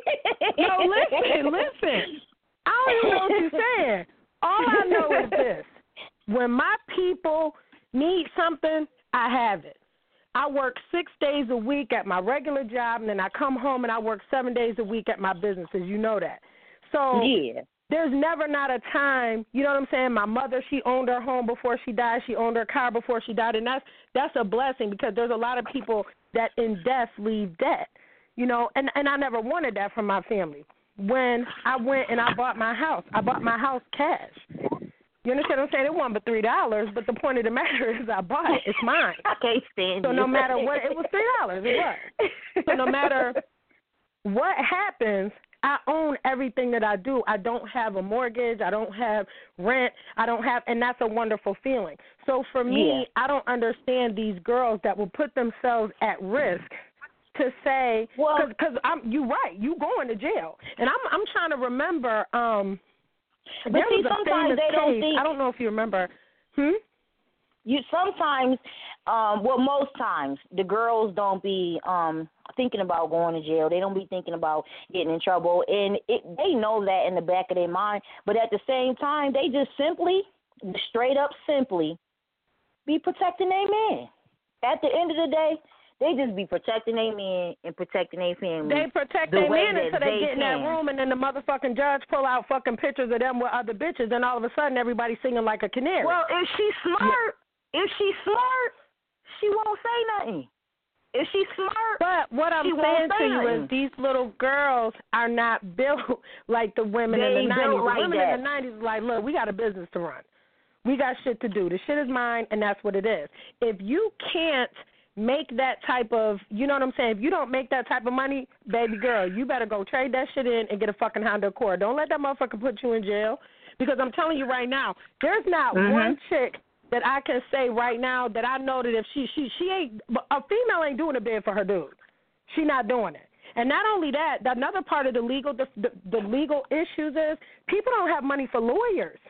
No, listen, listen. I don't even know what you're saying. All I know is this. When my people need something, I have it. I work six days a week at my regular job, and then I come home and I work seven days a week at my businesses. You know that. So yeah. There's never not a time, you know what I'm saying? My mother, she owned her home before she died. She owned her car before she died, and that's that's a blessing because there's a lot of people that in death leave debt, you know, and, and I never wanted that from my family. When I went and I bought my house, I bought my house cash. You understand what I'm saying? It wasn't but three dollars, but the point of the matter is I bought it. It's mine. I can't stand So you. no matter what, it was three dollars. It was. So no matter what happens, I own everything that I do. I don't have a mortgage. I don't have rent. I don't have, and that's a wonderful feeling. So for me, yeah. I don't understand these girls that will put themselves at risk to say, well, because I'm, you're right, you going to jail. And I'm I'm trying to remember, um, But there see, was a sometimes famous they don't case. think. I don't know if you remember. Hmm? You sometimes, um, well, most times the girls don't be um thinking about going to jail. They don't be thinking about getting in trouble, and it, they know that in the back of their mind. But at the same time, they just simply, straight up, simply, be protecting their man. At the end of the day, they just be protecting their man and protecting their family. They protect the their way man that until they, they get in that can. room, and then the motherfucking judge pull out fucking pictures of them with other bitches, and all of a sudden everybody's singing like a canary. Well, if she's smart, if she's smart, she won't say nothing. If she's smart, but what I'm she saying won't to say you nothing. is these little girls are not built like the women They in the built nineties. like the women that. in the nineties was like, look, we got a business to run. We got shit to do. The shit is mine, and that's what it is. If you can't make that type of, you know what I'm saying? If you don't make that type of money, baby girl, you better go trade that shit in and get a fucking Honda Accord. Don't let that motherfucker put you in jail, because I'm telling you right now, there's not Mm-hmm. one chick that I can say right now that I know that if she she she ain't, a female ain't doing a bid for her dude. She not doing it. And not only that, another part of the legal the, the, the legal issues is people don't have money for lawyers.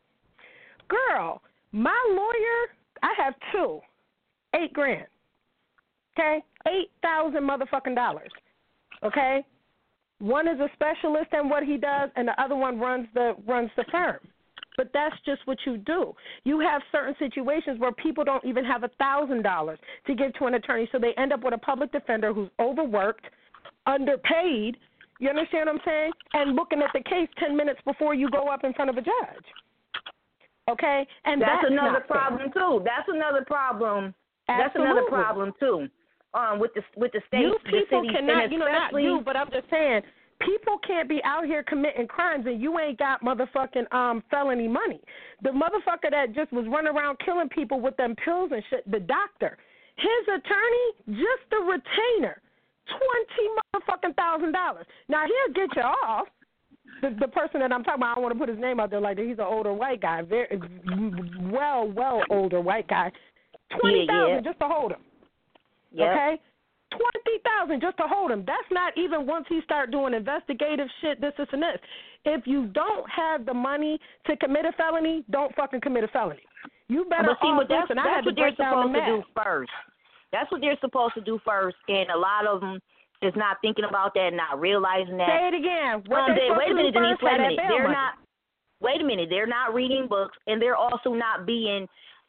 Girl, my lawyer, I have two, eight grand. Okay, eight thousand motherfucking dollars. Okay, one is a specialist in what he does, and the other one runs the runs the firm. But that's just what you do. You have certain situations where people don't even have a thousand dollars to give to an attorney, so they end up with a public defender who's overworked, underpaid. You understand what I'm saying? And looking at the case ten minutes before you go up in front of a judge. Okay, and that's, that's another not problem fair. too. That's another problem. Absolutely. That's another problem too. um, with the with the states, you people the cities, cannot, and you know, not you, but I'm just saying, people can't be out here committing crimes and you ain't got motherfucking um felony money. The motherfucker that just was running around killing people with them pills and shit, the doctor, his attorney, just the retainer, twenty motherfucking thousand dollars. Now he'll get you off. The, the person that I'm talking about, I don't want to put his name out there like that. He's an older white guy, very well, well older white guy. Twenty thousand yeah, yeah. just to hold him. Yep. Okay. Twenty thousand just to hold him. That's not even once he start doing investigative shit, this, this, and this. If you don't have the money to commit a felony, don't fucking commit a felony. You better but see, off what that's, listen, that's I had what to they're break down supposed the to do first. That's what they're supposed to do first, and a lot of them is not thinking about that, not realizing that. Say it again. What um, they they, wait a minute, Denise. Wait a minute. They're money. not. Wait a minute. They're not reading books, and they're also not being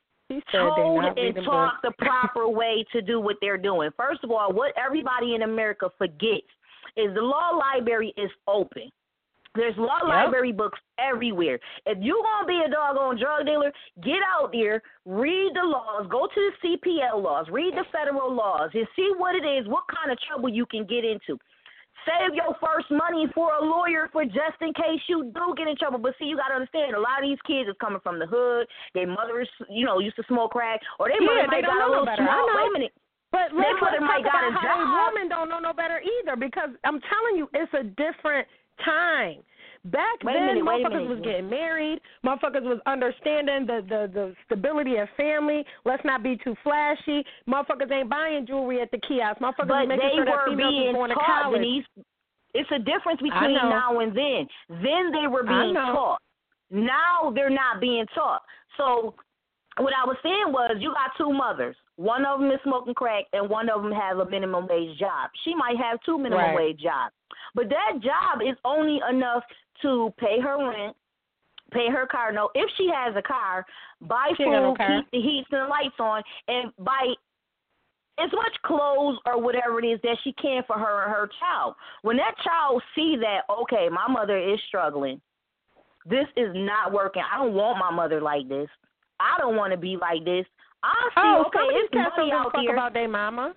told and taught the proper way to do what they're doing. First of all, what everybody in America forgets is the law library is open. There's law yep. library books everywhere. If you're going to be a doggone drug dealer, get out there, read the laws, go to the C P L laws, read the federal laws, and see what it is, what kind of trouble you can get into. Save your first money for a lawyer for just in case you do get in trouble. But see, you got to understand, a lot of these kids is coming from the hood. Their mothers, you know, used to smoke crack, or their mother yeah, might got a little better. small. Wait a minute. But let's mother might got a job. Women don't know no better either, because I'm telling you, it's a different time. Back wait then, minute, motherfuckers was getting married. Motherfuckers was understanding the, the, the stability of family. Let's not be too flashy. Motherfuckers ain't buying jewelry at the kiosk. Motherfuckers but making they sure that were females being was going taught, to college. Denise. It's a difference between now and then. Then they were being taught. Now they're not being taught. So what I was saying was, you got two mothers. One of them is smoking crack, and one of them has a minimum wage job. She might have two minimum right. wage jobs. But that job is only enough to pay her rent, pay her car note. If she has a car, buy she food, no keep the heats and the lights on, and buy as much clothes or whatever it is that she can for her and her child. When that child see that, okay, my mother is struggling, this is not working. I don't want my mother like this. I don't want to be like this. I see, oh, okay, it's money don't out give a fuck here. about their mama.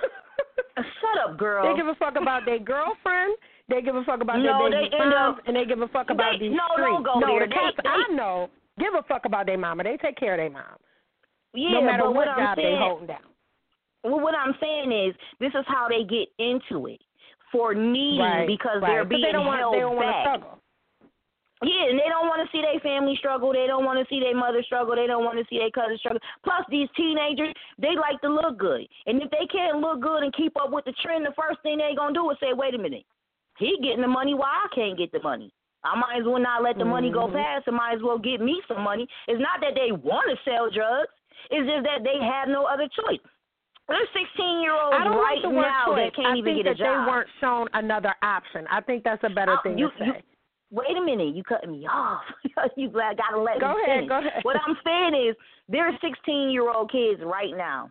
Shut up, girl. They give a fuck about their girlfriend. They give a fuck about no, their baby moms, and they give a fuck about they, these no, streets. Don't go no, there. the cats they, I they, know give a fuck about their mama. They take care of their mom. Yeah, no matter but what, what job I'm saying, they holding down. Well, what I'm saying is, this is how they get into it, for needing right, because right. they're being they don't held want, they don't back. Want to struggle. Yeah, and they don't want to see their family struggle. They don't want to see their mother struggle. They don't want to see their cousin struggle. Plus, these teenagers, they like to look good. And if they can't look good and keep up with the trend, the first thing they're going to do is say, wait a minute, he getting the money while I can't get the money. I might as well not let the mm-hmm. money go past. I might as well get me some money. It's not that they want to sell drugs. It's just that they have no other choice. There's sixteen-year-olds right like now choice. that can't I even think get a that job. They weren't shown another option. I think that's a better oh, thing you, to say. You, Wait a minute, you cutting me off. You got to let go me ahead, finish. Go ahead. What I'm saying is, there are sixteen-year-old kids right now,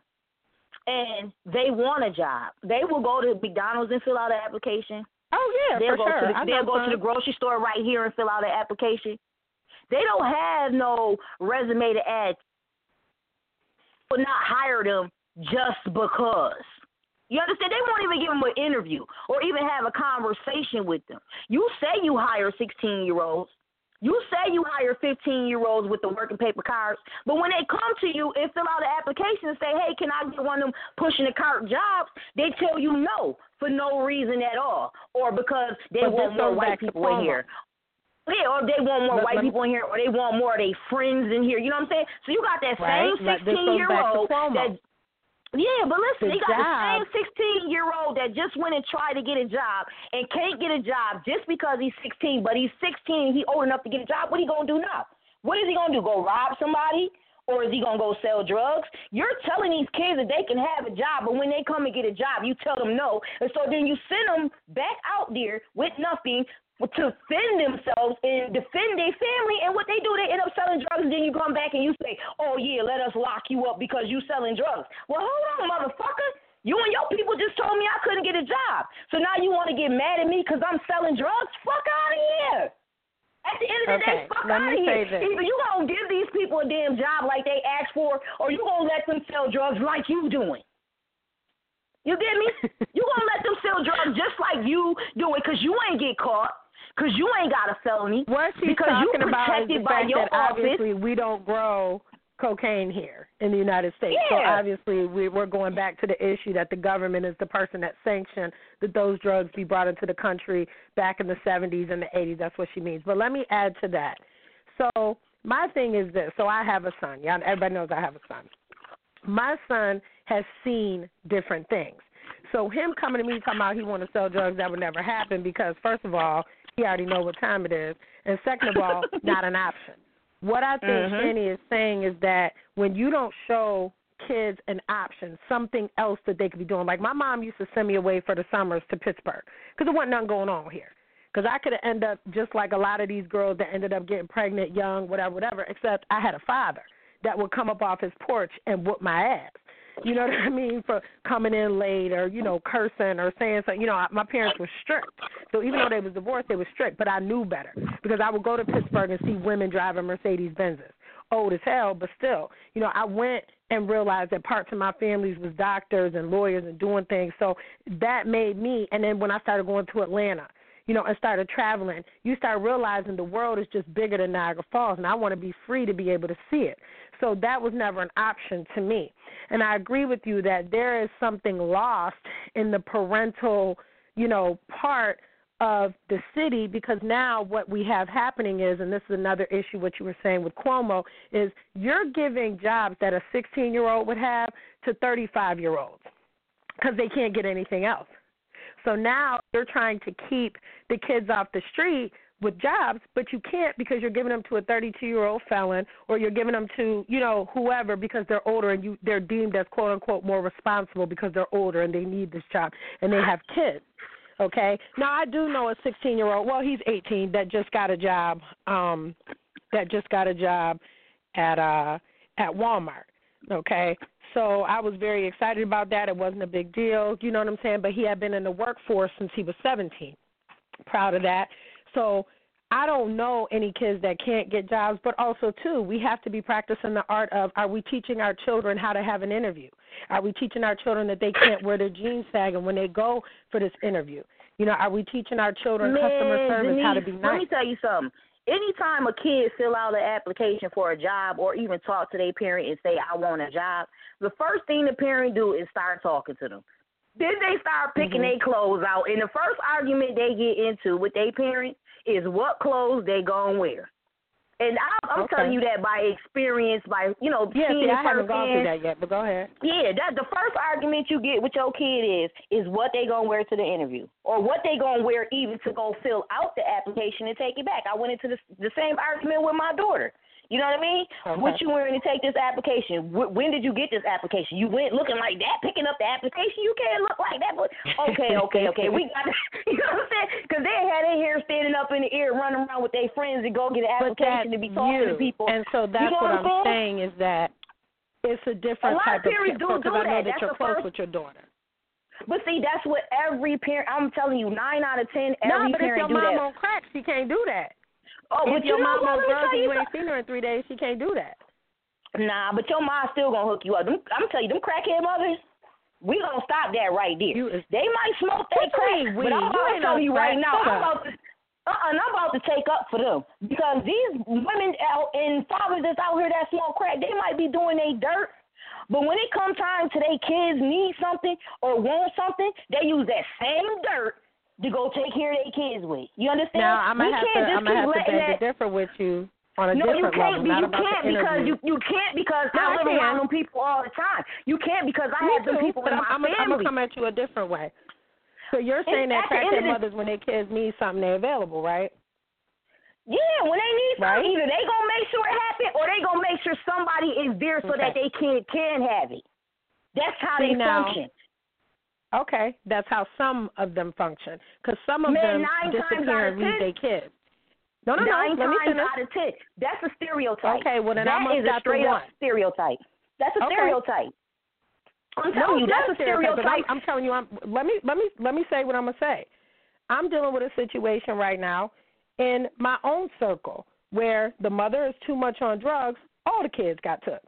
and they want a job. They will go to McDonald's and fill out an application. Oh, yeah, they'll for go sure. To the, they'll go fun. to the grocery store right here and fill out an application. They don't have no resume to add, but not hire them just because. You understand? They won't even give them an interview or even have a conversation with them. You say you hire sixteen-year-olds. You say you hire fifteen-year-olds with the working paper cards, but when they come to you and fill out an application and say, hey, can I get one of them pushing the cart jobs, they tell you no for no reason at all, or because they but want more white people in here. Yeah, or they want more but, white people in here, or they want more of their friends in here. You know what I'm saying? So you got that right, same sixteen-year-old that – yeah, but listen, the you got job. the same sixteen-year-old that just went and tried to get a job and can't get a job just because he's sixteen, but he's sixteen, he old enough to get a job. What are he going to do now? What is he going to do, go rob somebody? Or is he going to go sell drugs? You're telling these kids that they can have a job, but when they come and get a job, you tell them no. And so then you send them back out there with nothing to defend themselves and defend their family, and what they do, they end up selling drugs, and then you come back and you say, oh, yeah, let us lock you up because you selling drugs. Well, hold on, motherfucker. You and your people just told me I couldn't get a job. So now you want to get mad at me because I'm selling drugs? Fuck out of here. At the end of the okay, day, fuck let out me of here. Say this. Either you going to give these people a damn job like they asked for, or you going to let them sell drugs like you doing. You get me? You gonna let them sell drugs just like you do it because you ain't get caught, because you ain't got a felony. What she's because talking you about is protected the by fact your that office. obviously we don't grow cocaine here in the United States. Yeah. So obviously we, we're going back to the issue that the government is the person that sanctioned that those drugs be brought into the country back in the seventies and the eighties. That's what she means. But let me add to that. So my thing is this. So I have a son. Yeah, everybody knows I have a son. My son has seen different things. So him coming to me talking about he want to sell drugs, that would never happen because, first of all, he already know what time it is, and second of all, not an option. What I think mm-hmm. Shani is saying is that when you don't show kids an option, something else that they could be doing. Like my mom used to send me away for the summers to Pittsburgh because there wasn't nothing going on here. Because I could have ended up just like a lot of these girls that ended up getting pregnant young, whatever, whatever, except I had a father that would come up off his porch and whoop my ass. You know what I mean? For coming in late or, you know, cursing or saying something. You know, my parents were strict. So even though they was divorced, they were strict. But I knew better because I would go to Pittsburgh and see women driving Mercedes-Benzes. Old as hell, but still. You know, I went and realized that parts of my families was doctors and lawyers and doing things. So that made me, and then when I started going to Atlanta, you know, and started traveling, you start realizing the world is just bigger than Niagara Falls, and I want to be free to be able to see it. So that was never an option to me. And I agree with you that there is something lost in the parental, you know, part of the city because now what we have happening is, and this is another issue what you were saying with Cuomo, is you're giving jobs that a sixteen-year-old would have to thirty-five-year-olds because they can't get anything else. So now you're trying to keep the kids off the street with jobs, but you can't because you're giving them to a thirty-two-year-old felon or you're giving them to, you know, whoever because they're older and you they're deemed as, quote, unquote, more responsible because they're older and they need this job and they have kids, okay? Now, I do know a sixteen-year-old, well, he's eighteen, that just got a job, um, that just got a job at uh, at Walmart, okay? So I was very excited about that. It wasn't a big deal, you know what I'm saying? But he had been in the workforce since he was seventeen. Proud of that. So I don't know any kids that can't get jobs, but also, too, we have to be practicing the art of, are we teaching our children how to have an interview? Are we teaching our children that they can't wear their jeans sagging when they go for this interview? You know, are we teaching our children Man, customer service, Denise, how to be nice? Let me tell you something. Anytime a kid fill out an application for a job or even talk to their parent and say, I want a job, the first thing the parent do is start talking to them. Then they start picking mm-hmm. their clothes out, and the first argument they get into with their parent is what clothes they gonna wear. And I'm, I'm okay. telling you that by experience, by, you know, yeah, seeing see, it I haven't gone through firsthand. that yet, but go ahead. Yeah, that the first argument you get with your kid is is what they gonna wear to the interview, or what they gonna wear even to go fill out the application and take it back. I went into the, the same argument with my daughter. You know what I mean? Okay. What you wearing to take this application? When did you get this application? You went looking like that, picking up the application. You can't look like that. But okay, okay, okay. We got, you know what I'm saying? Because they had their hair standing up in the air, running around with their friends to go get an application to be talking you. to people. And so that's you know what, what I'm saying? saying is that it's a different a lot type of parents of do because do I know that. that That's you're the close first. with your daughter. But see, that's what every parent. I'm telling you, nine out of ten, no, every but if your parent do mom that. on crack, she can't do that. Oh, if but your you know mom what? on Let me drugs tell and you you ain't something. seen her in three days, she can't do that. Nah, but your mom still gonna hook you up. Them, I'm telling you, them crackhead mothers, we gonna stop that right there. You is, they might smoke their crack, we, but I'm you about to tell you right now, I'm up. about to, uh-uh, I'm about to take up for them because these women out and fathers that's out here that smoke crack, they might be doing their dirt. But when it comes time to their kids need something or want something, they use that same dirt to go take care of their kids with. You understand? Now I'm gonna we have can't to, just I'm gonna keep have to letting beg that. to differ with you on a no, different you can't. level. Be, Not you about can't the because interview. you you can't because no, I live I around them people all the time. You can't because I Me have them too, people but in I'm, my I'm, family. I'm gonna come at you a different way. So you're saying And that at the end crackhead of the- mothers, when their kids need something, they're available, right? Yeah, when they need something, Right. either they gonna make sure it happen or they gonna make sure somebody is there so Okay. that they can can have it. That's how See, they now, function. Okay, that's how some of them function. Because some of Man, them nine times disappear out and of leave ten. their kids. No, no, Nine no. Let me times finish. out of ten, that's a stereotype. Okay, well then that I must is a got the straight one. up stereotype. That's a Okay. stereotype. I'm No, telling you, it's that's not a stereotype. stereotype. I'm, I'm telling you. I'm, let me let me let me say what I'm gonna say. I'm dealing with a situation right now in my own circle where the mother is too much on drugs. All the kids got took.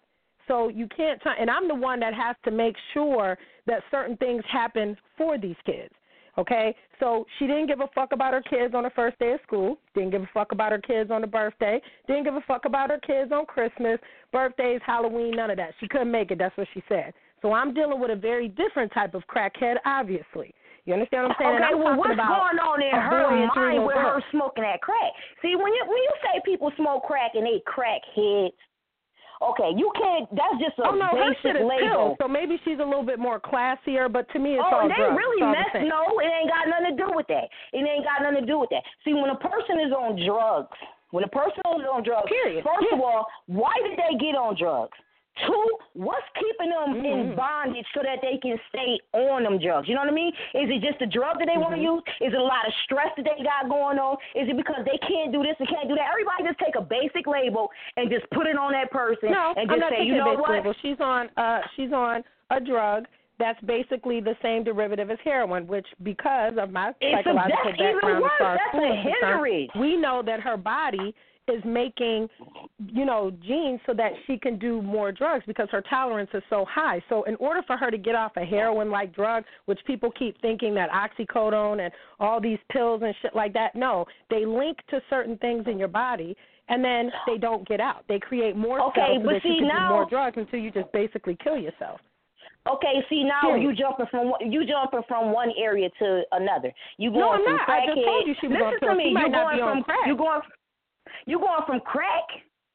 So you can't t- and I'm the one that has to make sure that certain things happen for these kids. Okay? So she didn't give a fuck about her kids on the first day of school, didn't give a fuck about her kids on the birthday, didn't give a fuck about her kids on Christmas, birthdays, Halloween, none of that. She couldn't make it, that's what she said. So I'm dealing with a very different type of crackhead, obviously. You understand what I'm saying? Okay, I'm well, what's about going on in her mind with her smoking that crack? See, when you when you say people smoke crack and they crackheads, okay, you can't. That's just a oh, no, basic her shit is label. pills, so maybe she's a little bit more classier. But to me, it's oh, all they drugs. really all mess. the No, it ain't got nothing to do with that. It ain't got nothing to do with that. See, when a person is on drugs, when a person is on drugs, Period. first yeah. of all, why did they get on drugs? Two, what's keeping them mm-hmm. in bondage so that they can stay on them drugs? You know what I mean? Is it just the drug that they mm-hmm. want to use? Is it a lot of stress that they got going on? Is it because they can't do this and can't do that? Everybody just take a basic label and just put it on that person no, and just I'm not say, taking you know a basic what? label. She's on, uh, she's on a drug that's basically the same derivative as heroin, which because of my it's psychological a, that's background even worse. as far as That's food a is concerned, hindrance. we know that her body is making, you know, genes so that she can do more drugs because her tolerance is so high. So in order for her to get off a heroin-like drug, which people keep thinking that oxycodone and all these pills and shit like that, no, they link to certain things in your body, and then they don't get out. They create more okay, cells so but that see, you can now, do more drugs until you just basically kill yourself. Okay, see now Period. you jumping from you jumping from one area to another. You going no, I'm from not. crackhead. I just told you she was Listen on to pills. me. She might you not going be from on crack. you going you going from crack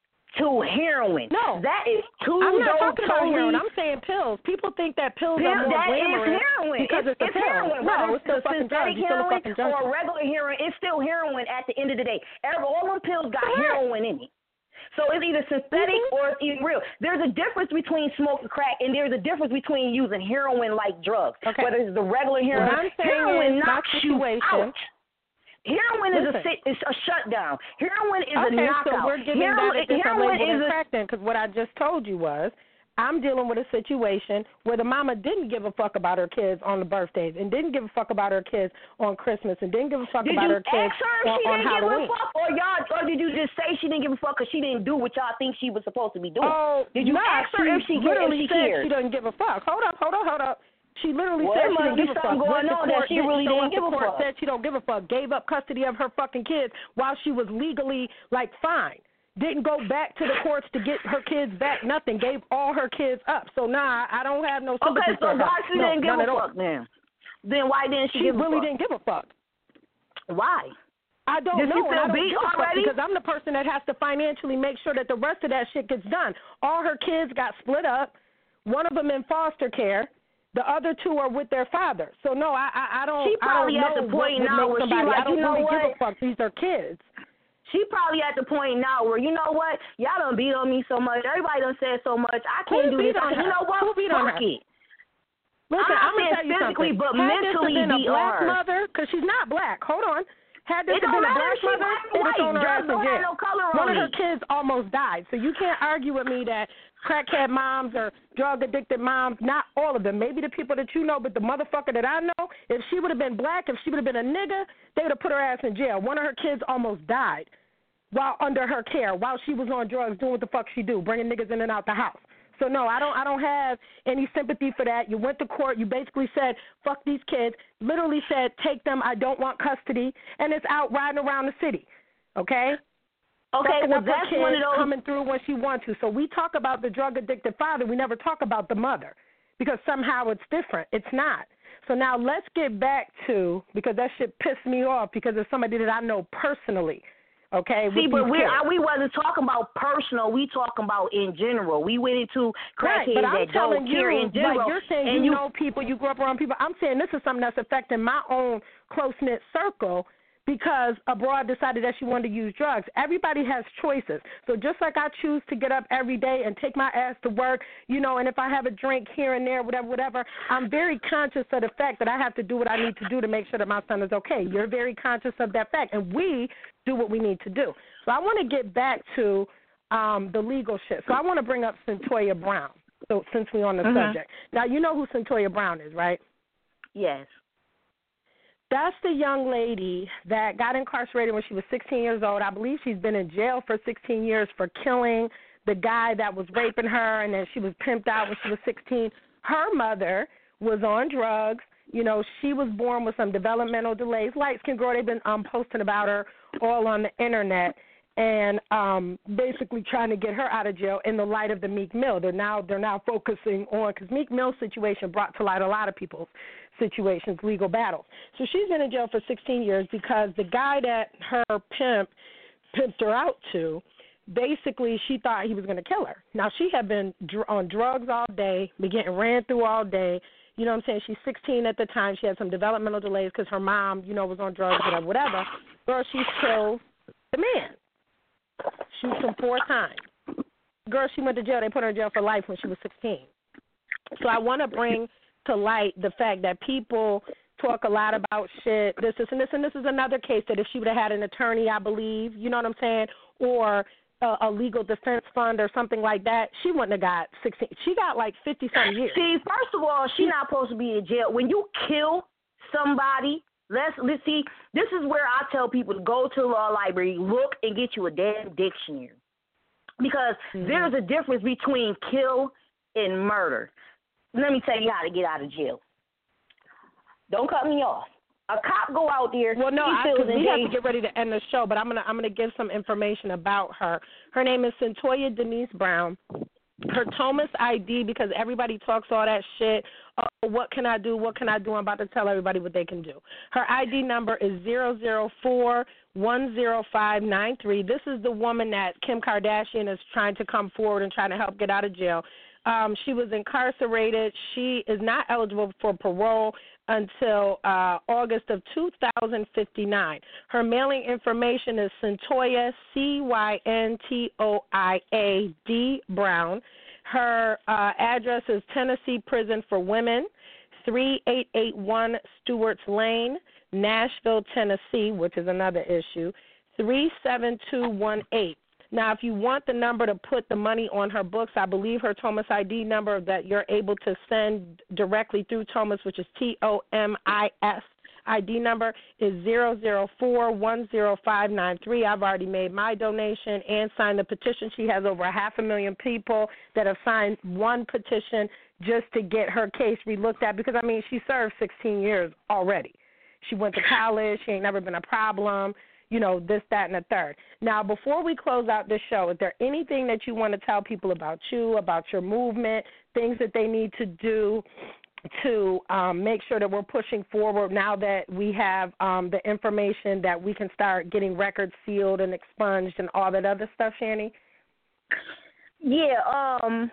to heroin. No, that is two. I'm not talking about totally, heroin. I'm saying pills. People think that pills pill, are more that glamorous is heroin. because it's, it's, it's a pill. heroin. No, Whether it's still a fucking drugs. synthetic You're still a heroin fucking junkie. or a regular heroin, it's still heroin at the end of the day. Every, all them pills got Correct. heroin in it. So it's either synthetic mm-hmm. or it's even real. There's a difference between smoking crack and there's a difference between using heroin-like drugs. Okay. Whether it's the regular heroin, what I'm saying heroin is knocks you out. Heroin is a, sit, is a shutdown. Heroin is okay, a knockout. so we're giving heroin, that a different heroin label is than a, crack then, because what I just told you was I'm dealing with a situation where the mama didn't give a fuck about her kids on the birthdays and didn't give a fuck about her kids on Christmas and didn't give a fuck did about you her kids ask her if on, she on didn't Halloween. give a fuck, or y'all, or did you just say she didn't give a fuck because she didn't do what y'all think she was supposed to be doing? Oh, did you nah, ask her if she, literally if she said cared? she doesn't give a fuck. Hold up, hold up, hold up. She literally well, said there she must didn't be give a fuck. something going Went to on court, that she really so didn't went give to a court, fuck. said she don't give a fuck. Gave up custody of her fucking kids while she was legally like fine. Didn't go back to the courts to get her kids back. Nothing. Gave all her kids up. So nah, I don't have no sympathy Okay, so for her. why she no, didn't give none a at all. fuck then? Then why didn't she, She give really a fuck? didn't give a fuck. Why? I don't Did know, you and I feel don't beat give a fuck already? because I'm the person that has to financially make sure that the rest of that shit gets done. All her kids got split up. One of them in foster care. The other two are with their father. So no, I I, I don't. She probably I don't at know the point what now would where make she somebody. like, I don't you know really what? give a fuck. These are kids. She probably at the point now where, you know what, y'all done beat on me so much. Everybody done said so much. I can't Who do beat this. on her? You know what? Who beat on Fuck her? it. Listen, I'm I'm gonna not tell you physically, something. but Had mentally this have been beat a black on her. mother, because she's not black. Hold on. Had this It have don't been a matter black if she mother, white or they'd have thrown her white. ass in Don't have jail. no color on One of her it. kids almost died, so you can't argue with me that crackhead moms or drug addicted moms, not all of them, maybe the people that you know, but the motherfucker that I know, if she would have been black, if she would have been a nigga, they would have put her ass in jail. One of her kids almost died while under her care, while she was on drugs, doing what the fuck she do, bringing niggas in and out the house. So no, I don't I don't have any sympathy for that. You went to court, you basically said, fuck these kids, literally said, take them, I don't want custody, and it's out riding around the city. Okay? Okay, Fucking well, up her that's kids, one of those. coming through when she wants to. So we talk about the drug addicted father, we never talk about the mother because somehow it's different. It's not. So now let's get back to, because that shit pissed me off because it's somebody that I know personally. Okay. See, with but these we kids. I, we wasn't talking about personal. We talking about in general. We went into Right, crackheads but I'm that telling don't care you, in general. like you're saying, and you you know people, you grew up around people. I'm saying this is something that's affecting my own close knit circle because a broad decided that she wanted to use drugs. Everybody has choices. So just like I choose to get up every day and take my ass to work, you know, and if I have a drink here and there, whatever, whatever, I'm very conscious of the fact that I have to do what I need to do to make sure that my son is okay. You're very conscious of that fact, and we do what we need to do. So I want to get back to um, the legal shit. So I want to bring up Cyntoia Brown, so since we're on the mm-hmm. subject. Now, you know who Cyntoia Brown is, right? yes. That's the young lady that got incarcerated when she was sixteen years old. I believe she's been in jail for sixteen years for killing the guy that was raping her and then she was pimped out when she was sixteen. Her mother was on drugs. You know, she was born with some developmental delays. Light Skin Girl, they've been um, posting about her all on the Internet and um, basically trying to get her out of jail in the light of the Meek Mill. They're now they're now focusing on, because Meek Mill's situation brought to light a lot of people's situations, legal battles. So she's been in jail for sixteen years because the guy that her pimp pimped her out to, basically she thought he was going to kill her. Now, she had been dr- on drugs all day, been getting ran through all day. You know what I'm saying? She's sixteen at the time. She had some developmental delays because her mom, you know, was on drugs, whatever, whatever. Girl, she killed the man. Shoots him four times. Girl, she went to jail. They put her in jail for life when she was sixteen. So I want to bring to light the fact that people talk a lot about shit, this, this, and this, and this is another case that if she would have had an attorney, I believe, you know what I'm saying, or a, a legal defense fund or something like that, she wouldn't have got sixteen. She got like fifty-some years. See, first of all, she's not supposed to be in jail. When you kill somebody, let's, let's see, this is where I tell people to go to the law library, look, and get you a damn dictionary. Because mm-hmm. there's a difference between kill and murder. Let me tell you how to get out of jail. Don't cut me off. A cop go out there. Well, no, he I, feels we engaged. have to get ready to end the show, but I'm gonna I'm gonna give some information about her. Her name is Centoya Denise Brown. Her Thomas I D, because everybody talks all that shit. Oh, what can I do? What can I do? I'm about to tell everybody what they can do. Her I D number is zero zero four one zero five nine three. This is the woman that Kim Kardashian is trying to come forward and trying to help get out of jail. Um, she was incarcerated. She is not eligible for parole until uh, August of two thousand fifty-nine. Her mailing information is Centoya, C Y N T O I A D Brown. Her uh, address is Tennessee Prison for Women, three eight eight one Stewart's Lane, Nashville, Tennessee, which is another issue, three seven two one eight. Now, if you want the number to put the money on her books, I believe her Thomas I D number that you're able to send directly through Thomas, which is T O M I S, I D number is zero zero four one zero five nine three. I've already made my donation and signed the petition. She has over a half a million people that have signed one petition just to get her case relooked at because, I mean, she served sixteen years already. She went to college. She ain't never been a problem. You know, this, that, and the third. Now, before we close out this show, is there anything that you want to tell people about you, about your movement, things that they need to do to um, make sure that we're pushing forward now that we have um, the information that we can start getting records sealed and expunged and all that other stuff, Shani? Yeah, um,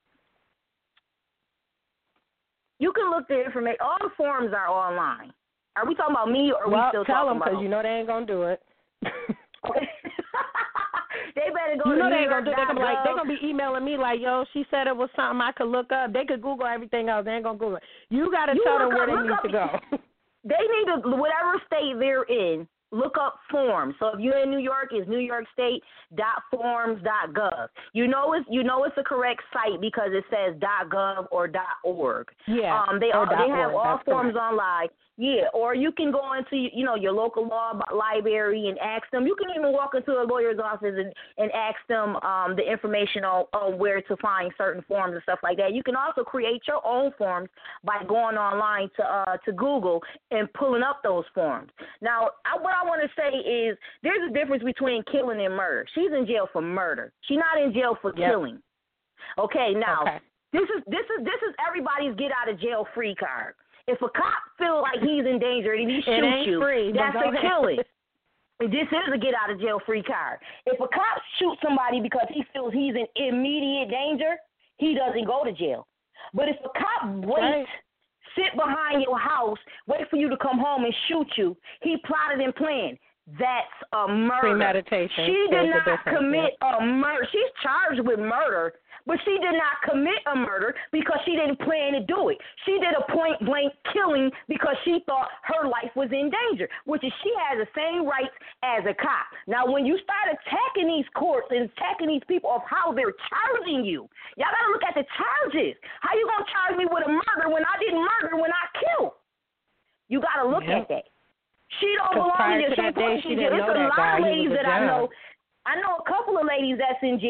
you can look the information. All the forms are online. Are we talking about me or are well, we still tell talking them, about? Because you know they ain't going to do it. Okay. They better go you know to they ain't gonna do. They're gonna be like, they're gov. gonna be emailing me like, yo, she said it was something I could look up. They could Google everything else. They ain't gonna Google it. You gotta You tell them look where up- they need look to go. up- They need to, whatever state they're in, look up forms. So if you're in New York, it's new york state dot forms dot gov. You know it's you know it's the correct site because it says .gov or .org. Yeah. Um, they or all, they have org, all that's forms correct. online. Yeah, or you can go into, you know, your local law library and ask them. You can even walk into a lawyer's office and, and ask them um, the information on, on where to find certain forms and stuff like that. You can also create your own forms by going online to uh, to Google and pulling up those forms. Now, I, what I want to say is there's a difference between killing and murder. She's in jail for murder. She's not in jail for Yep. killing. Okay, now, Okay. this is this is this is everybody's get out of jail free card. If a cop feels like he's in danger and he It shoots ain't you, free, but that's go a ahead. killing. This is a get out of jail free card. If a cop shoots somebody because he feels he's in immediate danger, he doesn't go to jail. But if a cop waits, Right. sit behind your house, wait for you to come home and shoot you, he plotted and planned. That's a murder. Premeditation. She There's did a not difference, commit a murder. She's charged with murder, but she did not commit a murder because she didn't plan to do it. She did a point-blank killing because she thought her life was in danger, which is she has the same rights as a cop. Now, when you start attacking these courts and attacking these people of how they're charging you, y'all got to look at the charges. How you going to charge me with a murder when I didn't murder when I killed? You got to look Yep. at that. She don't 'Cause belong prior in jail. to that day, She's she in didn't jail. know There's a that lot guy. of He ladies was a that I job. know. I know a couple of ladies that's in jail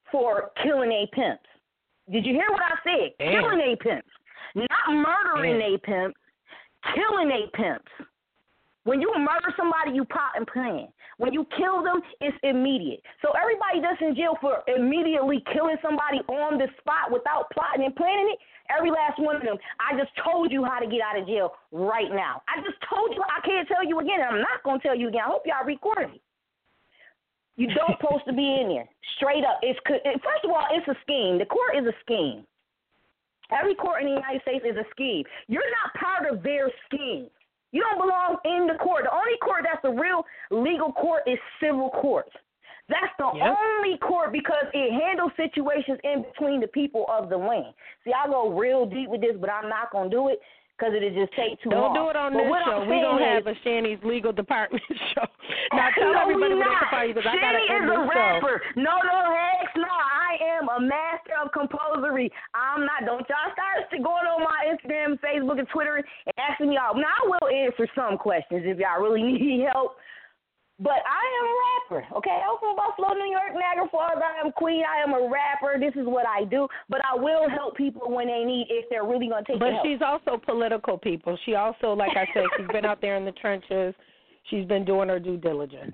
for killing a pimps. Did you hear what I said? Damn. Killing a pimps. Not murdering Damn. a pimp, killing a pimps. When you murder somebody, you plot and plan. When you kill them, it's immediate. So everybody that's in jail for immediately killing somebody on the spot without plotting and planning it, every last one of them, I just told you how to get out of jail right now. I just told you. I can't tell you again, and I'm not going to tell you again. I hope y'all recorded it. You don't supposed to be in there. Straight up. It's First of all, it's a scheme. The court is a scheme. Every court in the United States is a scheme. You're not part of their scheme. You don't belong in the court. The only court that's a real legal court is civil court. That's the yep. only court because it handles situations in between the people of the land. See, I go real deep with this, but I'm not going to do it because it'll just take too don't long. Don't do it on but this show. We're going to have a Shanny's Legal Department show. Now, tell no, everybody what they can find you because I got to end this this show. Shanny is a rapper. No, no, heck no. I am a master of composery. I'm not. Don't y'all start going on my Instagram, Facebook, and Twitter and asking me out. Now, I will answer some questions if y'all really need help. But I am a rapper, okay? I'm from Buffalo, New York, Niagara Falls. I am Queen. I am a rapper. This is what I do. But I will help people when they need if they're really going to take But help. she's also political, people. She also, like I said, she's been out there in the trenches. She's been doing her due diligence.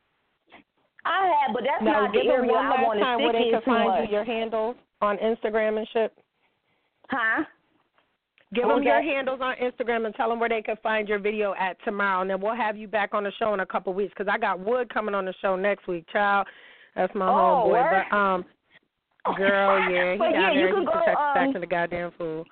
I have, but that's now, not the give her area one I last want to time stick where they in can too find much. you, your handles on Instagram and shit. Huh? Give what them your that? handles on Instagram and tell them where they can find your video at tomorrow, and then we'll have you back on the show in a couple weeks because I got Wood coming on the show next week, child. That's my oh, homeboy. word? But um, girl, yeah, he but down yeah, there. You can He's go, the um, back to the goddamn fool.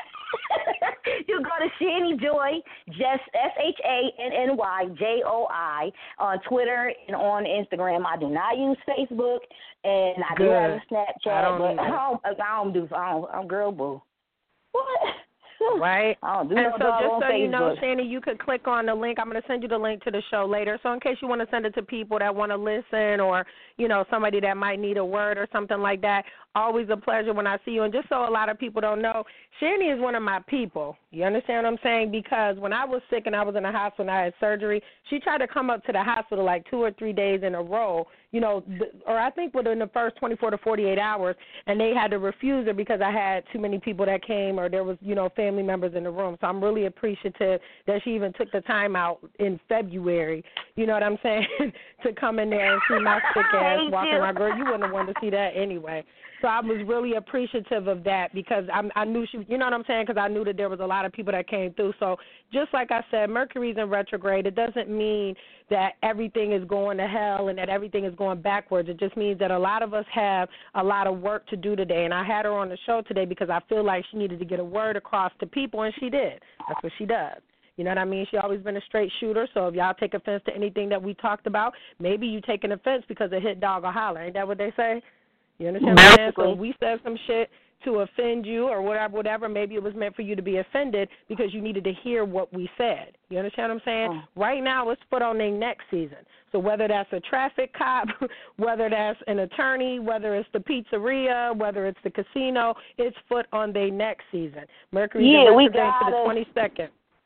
You go to Shanny Joy, just S H A N N Y J O I, on Twitter and on Instagram. I do not use Facebook, and I Good. do have a Snapchat, I don't but I either. don't, I don't do. I don't, I'm girl boo. What? Right. I don't do and no so dog just on so Facebook. you know, Shanny, you could click on the link. I'm going to send you the link to the show later. So in case you want to send it to people that want to listen or, you know, somebody that might need a word or something like that, always a pleasure when I see you. And just so a lot of people don't know, Shanny is one of my people. You understand what I'm saying? Because when I was sick and I was in the hospital and I had surgery, she tried to come up to the hospital like two or three days in a row, you know, or I think within the first twenty-four to forty-eight hours, and they had to refuse her because I had too many people that came or there was, you know, family members in the room. So I'm really appreciative that she even took the time out in February, you know what I'm saying, to come in there and see my sick ass walking around. Girl, you wouldn't have wanted to see that anyway. So I was really appreciative of that because I, I knew she, you know what I'm saying, because I knew that there was a lot of people that came through. So just like I said, Mercury's in retrograde. It doesn't mean that everything is going to hell and that everything is going backwards. It just means that a lot of us have a lot of work to do today. And I had her on the show today because I feel like she needed to get a word across to people, and she did. That's what she does. You know what I mean? She always been a straight shooter, so if y'all take offense to anything that we talked about, maybe you take an offense because a hit dog will holler. Ain't that what they say? You understand what I'm saying? So if we said some shit to offend you or whatever, whatever, maybe it was meant for you to be offended because you needed to hear what we said. You understand what I'm saying? Oh. Right now, it's foot on their next season. So whether that's a traffic cop, whether that's an attorney, whether it's the pizzeria, whether it's the casino, it's foot on their next season. Mercury's yeah, in we retrograde got to the twenty-second.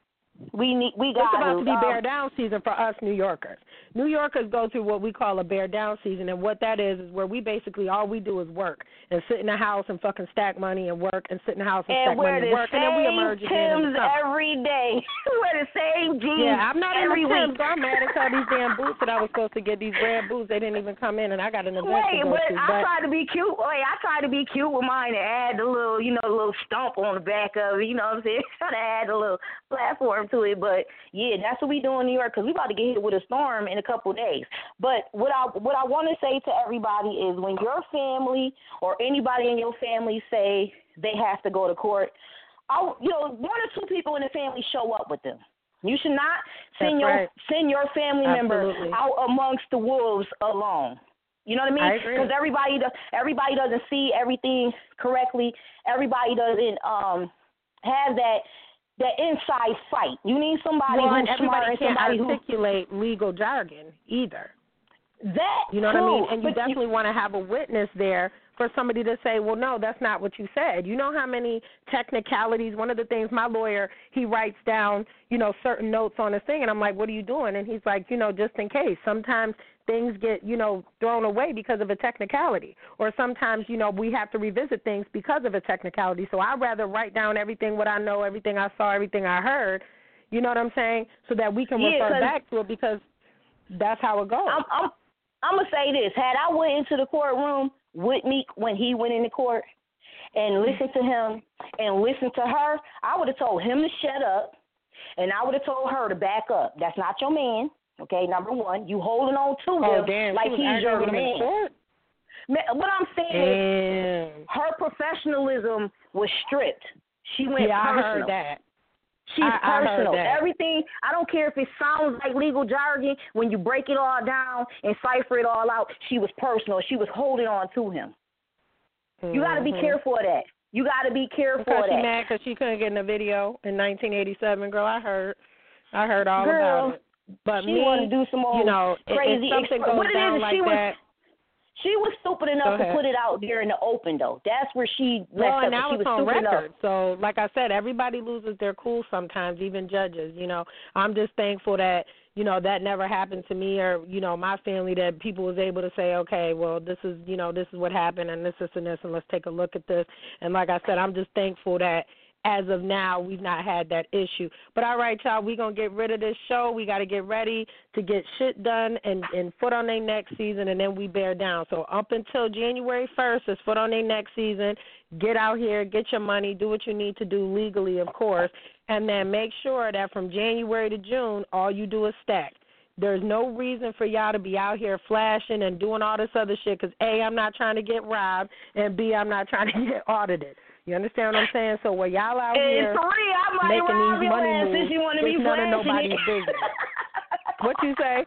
We need, we got It's about to, to be um, bear down season for us New Yorkers. New Yorkers go through what we call a bear down season, and what that is is where we basically all we do is work and sit in the house and fucking stack money and work and sit in the house and, and stack money and work, and then we emerge again in the summer. Every day. Wear the same jeans. Yeah, I'm not every in the week. Timbs, so I'm mad at all these damn boots that I was supposed to get. These red boots, they didn't even come in, and I got an event Wait, to go but to. I But try to be cute. Wait, I try to be cute with mine and add the little, you know, the little stump on the back of it. You know what I'm saying? Try to add a little platform to it, but yeah, that's what we do in New York because we about to get hit with a storm in a couple of days. But what I what I want to say to everybody is when your family or anybody in your family say they have to go to court, I, you know, one or two people in the family show up with them. You should not send That's your right. send your family Absolutely. member out amongst the wolves alone. You know what I mean? I agree. Because everybody does, everybody doesn't see everything correctly. Everybody doesn't um have that. The inside fight. You need somebody well, who's and smart everybody and can't somebody who articulate legal jargon either. That You know too, what I mean? And you but definitely want to have a witness there for somebody to say, well, no, that's not what you said. You know how many technicalities, one of the things my lawyer, he writes down, you know, certain notes on his thing, and I'm like, what are you doing? And he's like, you know, just in case. Sometimes things get, you know, thrown away because of a technicality. Or sometimes, you know, we have to revisit things because of a technicality. So I'd rather write down everything, what I know, everything I saw, everything I heard, you know what I'm saying, so that we can Yeah, refer back to it because that's how it goes. I'm, I'm, I'm going to say this. Had I went into the courtroom with Meek when he went into court and listened to him and listened to her, I would have told him to shut up, and I would have told her to back up. That's not your man, okay, number one. You holding on to oh, him damn, like he's your man. What I'm saying damn. is her professionalism was stripped. She went yeah, personal. I heard that. She's I, I personal. heard that. Everything, I don't care if it sounds like legal jargon, when you break it all down and cipher it all out, she was personal. She was holding on to him. Mm-hmm. You got to be careful of that. You got to be careful because of that. She mad because she couldn't get in the video in nineteen eighty-seven, girl. I heard. I heard all girl, about it. But she me, wanted to do some more you know, crazy if something exp- goes what it down is, like she was, that. She was stupid enough to put it out there in the open, though. That's where she messed well, up. and now she it's was on stupid record. enough. So, like I said, everybody loses their cool sometimes, even judges. You know, I'm just thankful that, you know, that never happened to me or, you know, my family, that people was able to say, okay, well, this is, you know, this is what happened and this, this, and this, and let's take a look at this. And like I said, I'm just thankful that as of now, we've not had that issue. But all right, y'all, we're going to get rid of this show. We got to get ready to get shit done and, and foot on their next season, and then we bear down. So up until January first, it's foot on their next season. Get out here, get your money, do what you need to do legally, of course, and then make sure that from January to June, all you do is stack. There's no reason for y'all to be out here flashing and doing all this other shit because, A, I'm not trying to get robbed, and, B, I'm not trying to get audited. You understand what I'm saying? So while y'all out and here three, I might making rob these your money ass moves, since you want to it's be none of flashing nobody's it. business. What you say?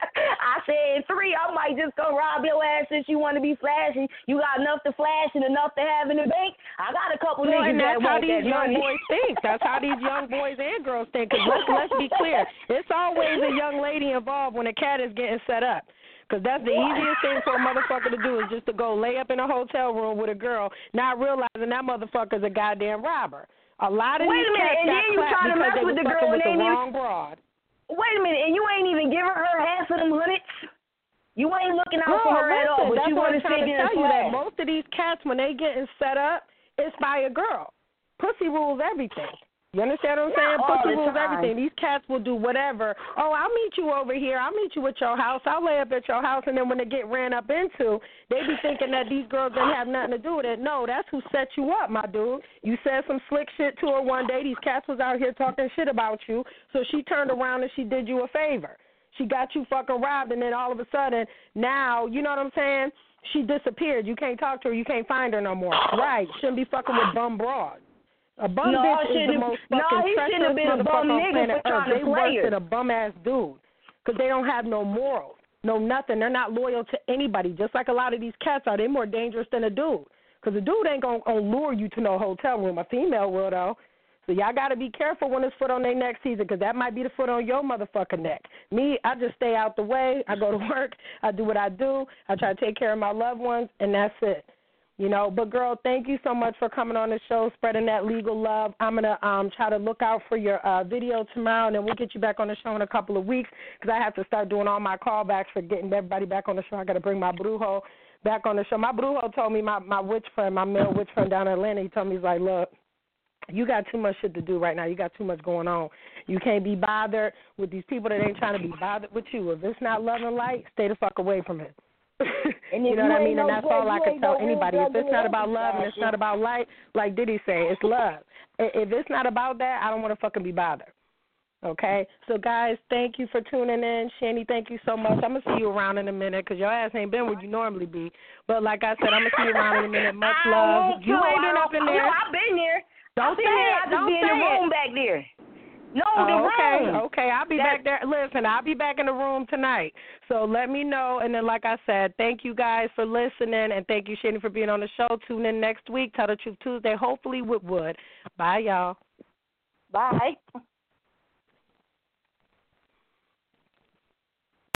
I said three, I might just come rob your ass since you want to be flashing. You got enough to flash and enough to have in the bank. I got a couple well, niggas and that's that how want these that young money. boys think. That's how these young boys and girls think. Because let's, let's be clear, it's always a young lady involved when a cat is getting set up. Because that's the easiest thing for a motherfucker to do is just to go lay up in a hotel room with a girl, not realizing that motherfucker's a goddamn robber. A lot of Wait these a minute, cats and got then you clapped trying to because mess they with was the fucking girl with and the ain't wrong even, broad. Wait a minute, and you ain't even giving her half of them hundreds? You ain't looking out Girl, for her listen, at all, but that's you what want I'm to sit trying to there and tell you, that flash. most of these cats, when they getting set up, it's by a girl. Pussy rules everything. You understand what I'm saying? Not all Pussy the rules time. everything. These cats will do whatever. Oh, I'll meet you over here. I'll meet you at your house. I'll lay up at your house. And then when they get ran up into, they be thinking that these girls didn't have nothing to do with it. No, that's who set you up, my dude. You said some slick shit to her one day. These cats was out here talking shit about you. So she turned around and she did you a favor. She got you fucking robbed, and then all of a sudden, now, you know what I'm saying? She disappeared. You can't talk to her. You can't find her no more. Right. Shouldn't be fucking with bum broad. A bum no, bitch is the most no, fucking he treacherous been a bum motherfucker on nigga planet for Earth. trying to They play worse her. than a bum-ass dude because they don't have no morals, no nothing. They're not loyal to anybody, just like a lot of these cats are. They're more dangerous than a dude because a dude ain't going to lure you to no hotel room. A female will, though. So y'all got to be careful when it's foot on their next season because that might be the foot on your motherfucking neck. Me, I just stay out the way. I go to work. I do what I do. I try to take care of my loved ones, and that's it. You know, but, girl, thank you so much for coming on the show, spreading that legal love. I'm going to um, try to look out for your uh, video tomorrow, and then we'll get you back on the show in a couple of weeks because I have to start doing all my callbacks for getting everybody back on the show. I got to bring my brujo back on the show. My brujo told me, my, my witch friend, my male witch friend down in Atlanta, he told me, he's like, look, you got too much shit to do right now. You got too much going on. You can't be bothered with these people that ain't trying to be bothered with you. If it's not love and light, stay the fuck away from it. And you know what I mean? No and that's good, all I can tell no anybody. If it's not about love and it's not about about light, like Diddy say, it's love. If it's not about that, I don't want to fucking be bothered. Okay? So, guys, thank you for tuning in. Shani, thank you so much. I'm going to see you around in a minute because your ass ain't been where you normally be. But like I said, I'm going to see you around in a minute. Much I love. You to. ain't been up in there. No, I've been there. Don't I've been say there. it. I just Don't be in the say room it. back there. No, Oh, the okay, room. okay. I'll be That- back there. Listen, I'll be back in the room tonight. So let me know. And then, like I said, thank you guys for listening, and thank you, Shani, for being on the show. Tune in next week. Tell the Truth Tuesday, hopefully with Wood. Bye, y'all. Bye.